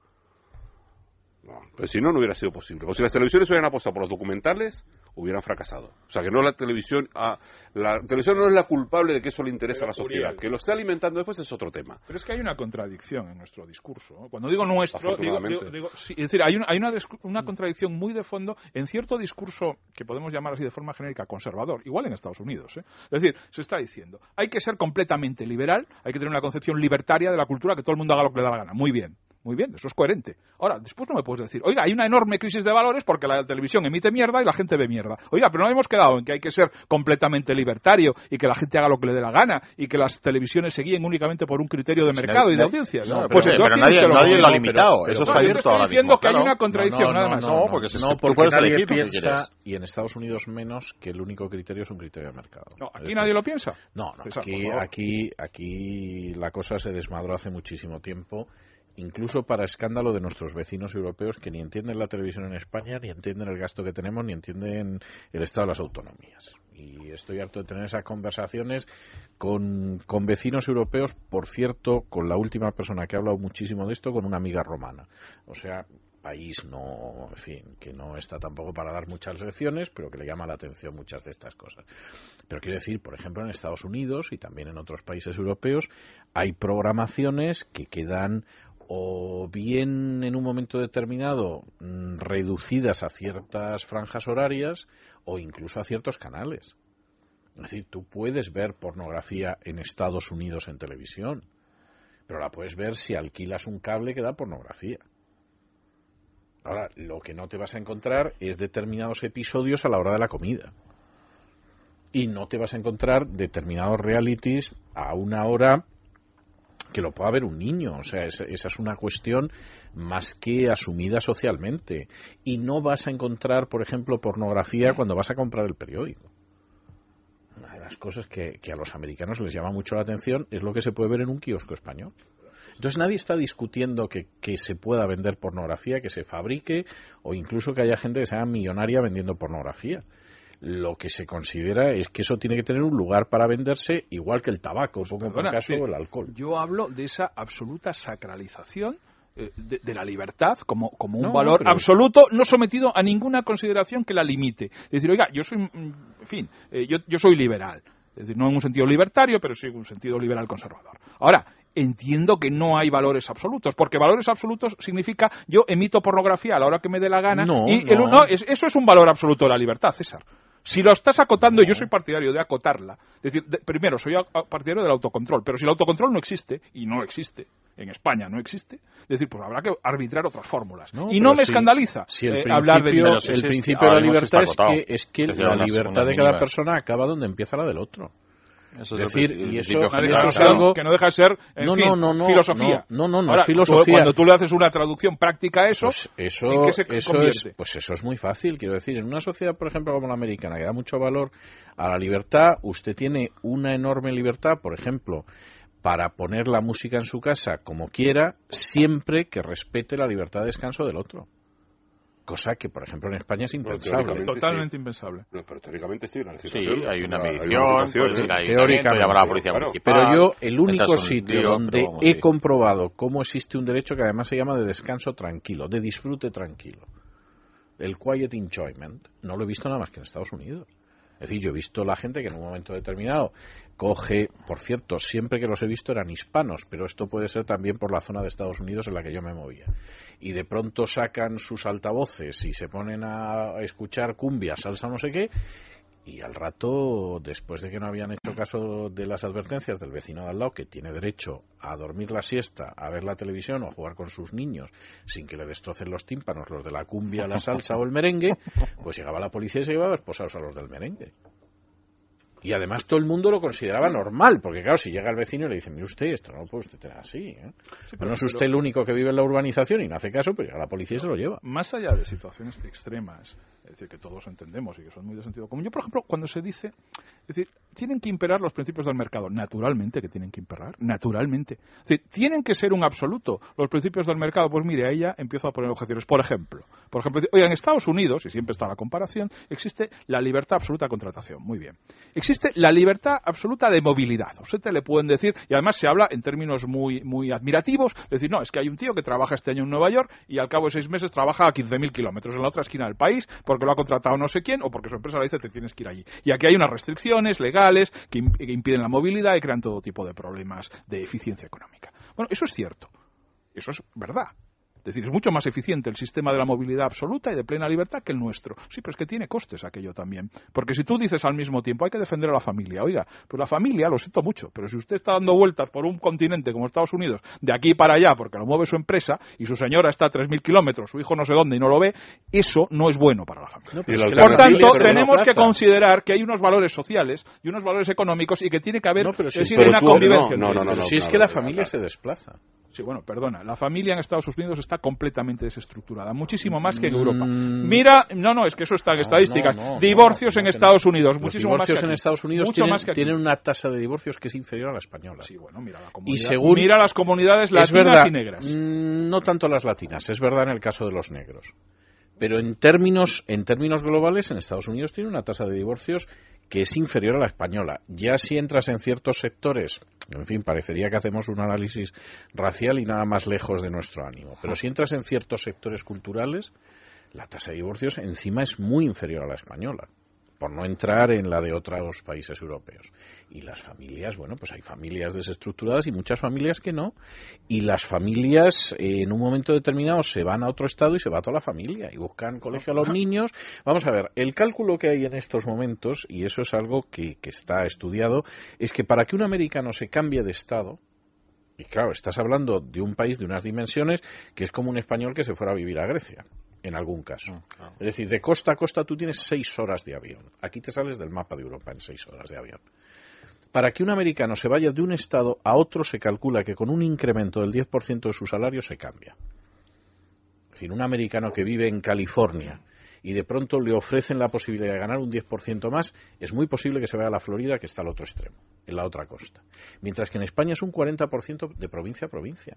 No, pero si no, no hubiera sido posible. O si las televisiones hubieran apostado por los documentales, hubieran fracasado. O sea, que no la televisión... Ah, la televisión no es la culpable de que eso le interesa Pero, a la sociedad. Uriel. Que lo esté alimentando después es otro tema. Pero es que hay una contradicción en nuestro discurso. ¿no? Cuando digo nuestro, digo, Afortunadamente. digo- digo- sí, es decir, hay, una, hay una, discu- una contradicción muy de fondo en cierto discurso que podemos llamar así de forma genérica conservador, igual en Estados Unidos. ¿eh? Es decir, se está diciendo, hay que ser completamente liberal, hay que tener una concepción libertaria de la cultura, que todo el mundo haga lo que le da la gana. Muy bien. Muy bien, eso es coherente. Ahora, después no me puedes decir, oiga, hay una enorme crisis de valores porque la televisión emite mierda y la gente ve mierda. Oiga, pero no hemos quedado en que hay que ser completamente libertario y que la gente haga lo que le dé la gana y que las televisiones se guíen únicamente por un criterio de Si mercado nadie- y de audiencias. no, Pues pero, entonces pero tienes nadie, que lo- nadie lo ha no, limitado. pero- Eso pero- está No, yo te abierto estoy ahora diciendo mismo. que hay claro. una contradicción, nada más. No, porque se- no, tú porque puedes nadie elegir lo que piensa, quieres. y en Estados Unidos menos, que el único criterio es un criterio de mercado. No, Es aquí decir, nadie lo piensa. No, no, César, aquí, por favor. aquí, aquí la cosa se desmadró hace muchísimo tiempo, incluso para escándalo de nuestros vecinos europeos que ni entienden la televisión en España, ni entienden el gasto que tenemos, ni entienden el estado de las autonomías. Y estoy harto de tener esas conversaciones con, con vecinos europeos, por cierto, con la última persona que ha hablado muchísimo de esto, con una amiga romana. O sea, país no, en fin, que no está tampoco para dar muchas lecciones, pero que le llama la atención muchas de estas cosas. Pero quiero decir, por ejemplo, en Estados Unidos y también en otros países europeos hay programaciones que quedan o bien en un momento determinado mmm, reducidas a ciertas franjas horarias o incluso a ciertos canales. Es decir, tú puedes ver pornografía en Estados Unidos en televisión, pero la puedes ver si alquilas un cable que da pornografía. Ahora, lo que no te vas a encontrar es determinados episodios a la hora de la comida. Y no te vas a encontrar determinados realities a una hora que lo pueda ver un niño. O sea, esa, esa es una cuestión más que asumida socialmente. Y no vas a encontrar, por ejemplo, pornografía cuando vas a comprar el periódico. las cosas que, que a los americanos les llama mucho la atención es lo que se puede ver en un kiosco español. Entonces nadie está discutiendo que, que se pueda vender pornografía, que se fabrique, o incluso que haya gente que sea millonaria vendiendo pornografía. Lo que se considera es que eso tiene que tener un lugar para venderse, igual que el tabaco, pues, pongo por perdona, caso sí, el alcohol. Yo hablo de esa absoluta sacralización eh, de, de la libertad como, como un no, valor pero... absoluto, no sometido a ninguna consideración que la limite. Es decir, oiga, yo soy, en fin, eh, yo, yo soy liberal. Es decir, no en un sentido libertario, pero sí en un sentido liberal conservador. Ahora, entiendo que no hay valores absolutos, porque valores absolutos significa yo emito pornografía a la hora que me dé la gana, no, y no. El, no, es, eso es un valor absoluto de la libertad, César. Si lo estás acotando, yo soy partidario de acotarla. Es decir, de, primero, soy a, a partidario del autocontrol, pero si el autocontrol no existe, y no existe, en España no existe, es decir, pues habrá que arbitrar otras fórmulas. No, y no me si, escandaliza si el eh, principio, hablar de el, es, principio de la libertad es que, es que es la una, libertad una de cada mínima. persona acaba donde empieza la del otro. Eso es decir, el, el y eso, principio y general, eso es algo que no deja de ser, en no, fin, no, no, no, filosofía. No, no, no, no Ahora, es filosofía. Tú, cuando tú le haces una traducción práctica a eso, pues eso, ¿en qué se eso convierte? es, pues eso es muy fácil, quiero decir, en una sociedad, por ejemplo, como la americana, que da mucho valor a la libertad, usted tiene una enorme libertad, por ejemplo, para poner la música en su casa como quiera, siempre que respete la libertad de descanso del otro. Cosa que, por ejemplo, en España es impensable. Totalmente sí. impensable. No, pero teóricamente sí, la Sí, hay una medición, hay una pues, ¿eh? la teóricamente. llamar a la policía Claro. municipal. Pero yo, el único entras un sitio lío, donde pero vamos, he sí. comprobado cómo existe un derecho que además se llama de descanso tranquilo, de disfrute tranquilo, el quiet enjoyment, no lo he visto nada más que en Estados Unidos. Es decir, yo he visto la gente que en un momento determinado coge, por cierto, siempre que los he visto eran hispanos, pero esto puede ser también por la zona de Estados Unidos en la que yo me movía. Y de pronto sacan sus altavoces y se ponen a escuchar cumbia, salsa, no sé qué, y al rato, después de que no habían hecho caso de las advertencias del vecino de al lado, que tiene derecho a dormir la siesta, a ver la televisión o a jugar con sus niños sin que le destrocen los tímpanos los de la cumbia, la salsa o el merengue, pues llegaba la policía y se llevaba esposados a los del merengue. Y además todo el mundo lo consideraba normal, porque claro, si llega el vecino y le dice, mire usted, esto no lo puede usted tener así, ¿eh? Sí, pero no es usted el único que vive en la urbanización y no hace caso, pero llega la policía y se lo lleva. Más allá de situaciones extremas, es decir, que todos entendemos y que son muy de sentido común. Yo, por ejemplo, cuando se dice, es decir, tienen que imperar los principios del mercado, naturalmente que tienen que imperar, naturalmente. Es decir, tienen que ser un absoluto los principios del mercado. Pues mire, ahí ya empiezo a poner objeciones. Por ejemplo, por ejemplo, oye, en Estados Unidos, y siempre está la comparación, existe la libertad absoluta de contratación. Muy bien. Existe la libertad absoluta de movilidad. A usted te le pueden decir, y además se habla en términos muy muy admirativos, decir, no, es que hay un tío que trabaja este año en Nueva York y al cabo de seis meses trabaja a quince mil kilómetros en la otra esquina del país porque lo ha contratado no sé quién o porque su empresa le dice te tienes que ir allí. Y aquí hay unas restricciones legales que, imp- que impiden la movilidad y crean todo tipo de problemas de eficiencia económica. Bueno, eso es cierto. Eso es verdad. Es decir, es mucho más eficiente el sistema de la movilidad absoluta y de plena libertad que el nuestro. Sí, pero es que tiene costes aquello también. Porque si tú dices al mismo tiempo, hay que defender a la familia. Oiga, pues la familia, lo siento mucho, pero si usted está dando vueltas por un continente como Estados Unidos, de aquí para allá, porque lo mueve su empresa, y su señora está a tres mil kilómetros, su hijo no sé dónde y no lo ve, eso no es bueno para la familia. No, Y la es que Por la tanto, familia es tenemos una que plaza. considerar que hay unos valores sociales y unos valores económicos y que tiene que haber No, pero si- es decir, pero una tú- convivencia. no, entre no, no, ellos. no, Si es claro, que la claro, familia claro. se desplaza. Sí, bueno, perdona, la familia en Estados Unidos está completamente desestructurada, muchísimo más que en Europa. Mm. Mira, no, no, es que eso está en No, estadísticas. no, no, divorcios no, en no, Estados no. Unidos, Los muchísimo más que divorcios aquí. en Estados Unidos Mucho tienen, más que aquí. tienen una tasa de divorcios que es inferior a la española. Sí, bueno, mira la Y comunidad. según, mira las comunidades es latinas verdad, y negras. mm, no tanto las latinas, es verdad en el caso de los negros. Pero en términos, en términos globales, en Estados Unidos tiene una tasa de divorcios que es inferior a la española. Ya si entras en ciertos sectores, en fin, parecería que hacemos un análisis racial y nada más lejos de nuestro ánimo. Pero si entras en ciertos sectores culturales, la tasa de divorcios encima es muy inferior a la española, por no entrar en la de otros países europeos. Y las familias, bueno, pues hay familias desestructuradas y muchas familias que no. Y las familias eh, en un momento determinado se van a otro estado y se va toda la familia y buscan colegio a los niños. Vamos a ver, el cálculo que hay en estos momentos, y eso es algo que, que está estudiado, es que para que un americano se cambie de estado, y claro, estás hablando de un país de unas dimensiones que es como un español que se fuera a vivir a Grecia, en algún caso. Es decir, de costa a costa tú tienes seis horas de avión. Aquí te sales del mapa de Europa en seis horas de avión. Para que un americano se vaya de un estado a otro se calcula que con un incremento del diez por ciento de su salario se cambia. Es decir, un americano que vive en California y de pronto le ofrecen la posibilidad de ganar un diez por ciento más, es muy posible que se vaya a la Florida, que está al otro extremo, en la otra costa. Mientras que en España es un cuarenta por ciento de provincia a provincia.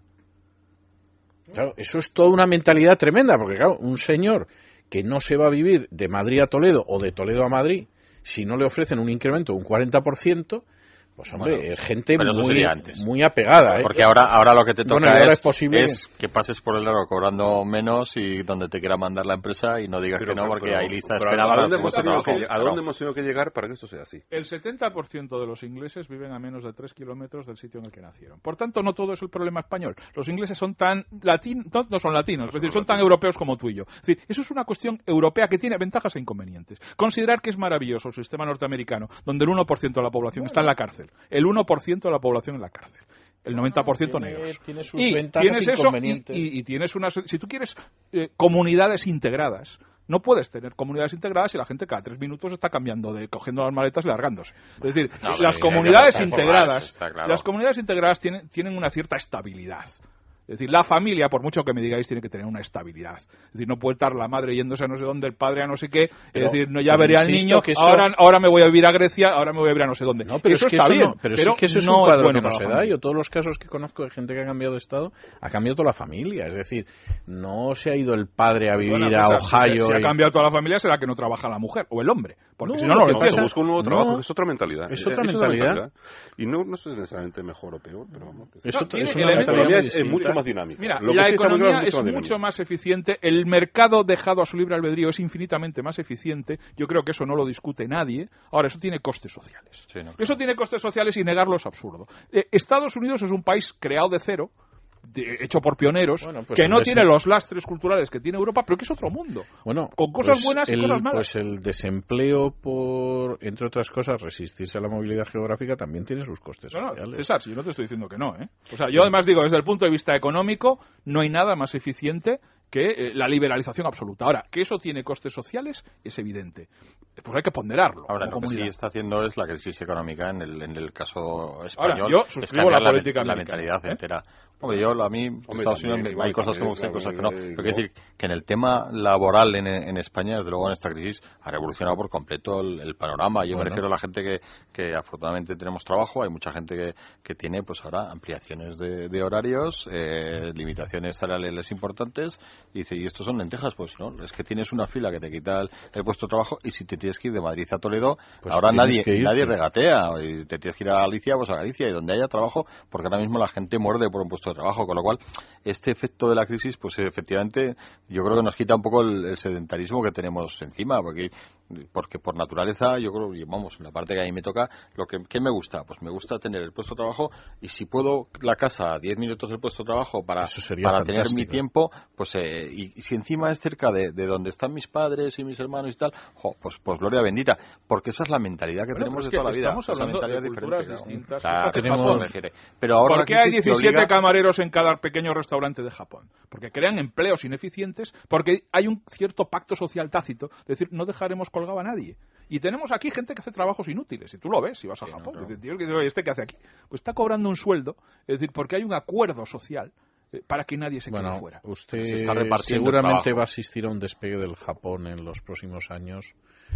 Claro, eso es toda una mentalidad tremenda, porque claro, un señor que no se va a vivir de Madrid a Toledo o de Toledo a Madrid, si no le ofrecen un incremento de un cuarenta por ciento, pues hombre, bueno, es gente muy, muy apegada, ¿eh? Porque ahora, ahora lo que te toca bueno, es, es, posible es que pases por el largo cobrando menos y donde te quiera mandar la empresa y no digas pero, que no, porque pero, hay lista de espera. ¿A dónde, hemos tenido que, ¿A dónde hemos tenido que llegar para que esto sea así? El setenta por ciento de los ingleses viven a menos de tres kilómetros del sitio en el que nacieron. Por tanto, no todo es el problema español. Los ingleses son tan latinos, no son latinos, es decir, son tan europeos como tú y yo. Es decir, eso es una cuestión europea que tiene ventajas e inconvenientes. Considerar que es maravilloso el sistema norteamericano, donde el uno por ciento de la población está en la cárcel, el uno por ciento de la población en la cárcel, el noventa por ciento tiene, negros. Tiene sus y ventajas tienes eso y, y, y, y tienes unas, si tú quieres eh, comunidades integradas, no puedes tener comunidades integradas y la gente cada tres minutos está cambiando de cogiendo las maletas y largándose. Es decir, no, las comunidades integradas, claro. las comunidades integradas tienen, tienen una cierta estabilidad. Es decir, la familia, por mucho que me digáis, tiene que tener una estabilidad. Es decir, no puede estar la madre yéndose a no sé dónde, el padre a no sé qué. Pero, es decir, no, ya veré al niño, que eso... ahora, ahora me voy a vivir a Grecia, ahora me voy a vivir a no sé dónde. No, pero eso es que está eso bien. No, pero, pero es que eso es no un cuadro es bueno que no se da. Yo todos los casos que conozco de gente que ha cambiado de estado, ha cambiado toda la familia. Es decir, no se ha ido el padre a vivir bueno, a Ohio. Si, si y... ha cambiado toda la familia, será que no trabaja la mujer o el hombre. Porque no, si no, no lo entiendo. Busca un nuevo trabajo, no, es otra mentalidad. Es otra, es mentalidad. otra mentalidad. Y no, no es necesariamente mejor o peor, pero vamos. Es, no, otra, es, es una mentalidad es, es mucho más dinámica. Mira, Lo la que economía es, es mucho, mucho más eficiente, el mercado dejado a su libre albedrío es infinitamente más eficiente, yo creo que eso no lo discute nadie. Ahora, eso tiene costes sociales. Sí, no, eso tiene costes sociales y negarlo es absurdo. Eh, Estados Unidos es un país creado de cero, de, hecho por pioneros, bueno, pues que no tiene los lastres culturales que tiene Europa, pero que es otro mundo, bueno, con cosas pues buenas y el, cosas malas. Pues el desempleo, por entre otras cosas, resistirse a la movilidad geográfica también tiene sus costes no, sociales. No, César, si yo no te estoy diciendo que no, ¿eh? O sea, yo además digo, desde el punto de vista económico, no hay nada más eficiente que eh, la liberalización absoluta. Ahora, que eso tiene costes sociales es evidente. Pues hay que ponderarlo. Ahora, lo comunidad. que sí está haciendo es la crisis económica en el, en el caso español. Ahora, yo suscribo la política la, la mentalidad ¿eh? entera. Hombre, yo a mí, Hombre, Estados Unidos, también, hay igual, cosas que me gustan y cosas que no. Pero quiero decir que en el tema laboral en, en España, desde luego en esta crisis, ha revolucionado por completo el, el panorama. Yo bueno. me refiero a la gente que, que afortunadamente tenemos trabajo. Hay mucha gente que, que tiene, pues ahora, ampliaciones de, de horarios, eh, limitaciones salariales importantes. Y dice, ¿y estos son lentejas? Pues no, es que tienes una fila que te quita el, el puesto de trabajo y si te tienes que ir de Madrid a Toledo, pues ahora nadie nadie regatea. Y te tienes que ir a Galicia, pues a Galicia y donde haya trabajo, porque ahora mismo la gente muerde por un puesto de trabajo, con lo cual este efecto de la crisis, pues efectivamente yo creo que nos quita un poco el, el sedentarismo que tenemos encima, porque porque por naturaleza yo creo, y vamos, en la parte que a mí me toca, lo que ¿qué me gusta? Pues me gusta tener el puesto de trabajo y si puedo la casa a diez minutos del puesto de trabajo para, para tener mi tiempo, pues eh, y, y si encima es cerca de, de donde están mis padres y mis hermanos y tal, jo, pues pues gloria bendita, porque esa es la mentalidad que bueno, tenemos de que toda la vida. Estamos hablando esa mentalidad de culturas diferente, distintas. ¿no? Claro, tenemos... Pero ahora ¿por qué hay diecisiete obliga... camareros en cada pequeño restaurante de Japón? Porque crean empleos ineficientes, porque hay un cierto pacto social tácito, es decir, no dejaremos colgado a nadie. Y tenemos aquí gente que hace trabajos inútiles, y tú lo ves si vas a sí, Japón. No, no. Tío, que dice, ¿este qué hace aquí? Pues está cobrando un sueldo, es decir, porque hay un acuerdo social eh, para que nadie se bueno, quede fuera. Usted seguramente va a asistir a un despegue del Japón en los próximos años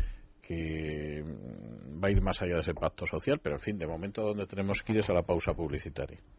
que va a ir más allá de ese pacto social, pero en fin, de momento donde tenemos que ir es a la pausa publicitaria.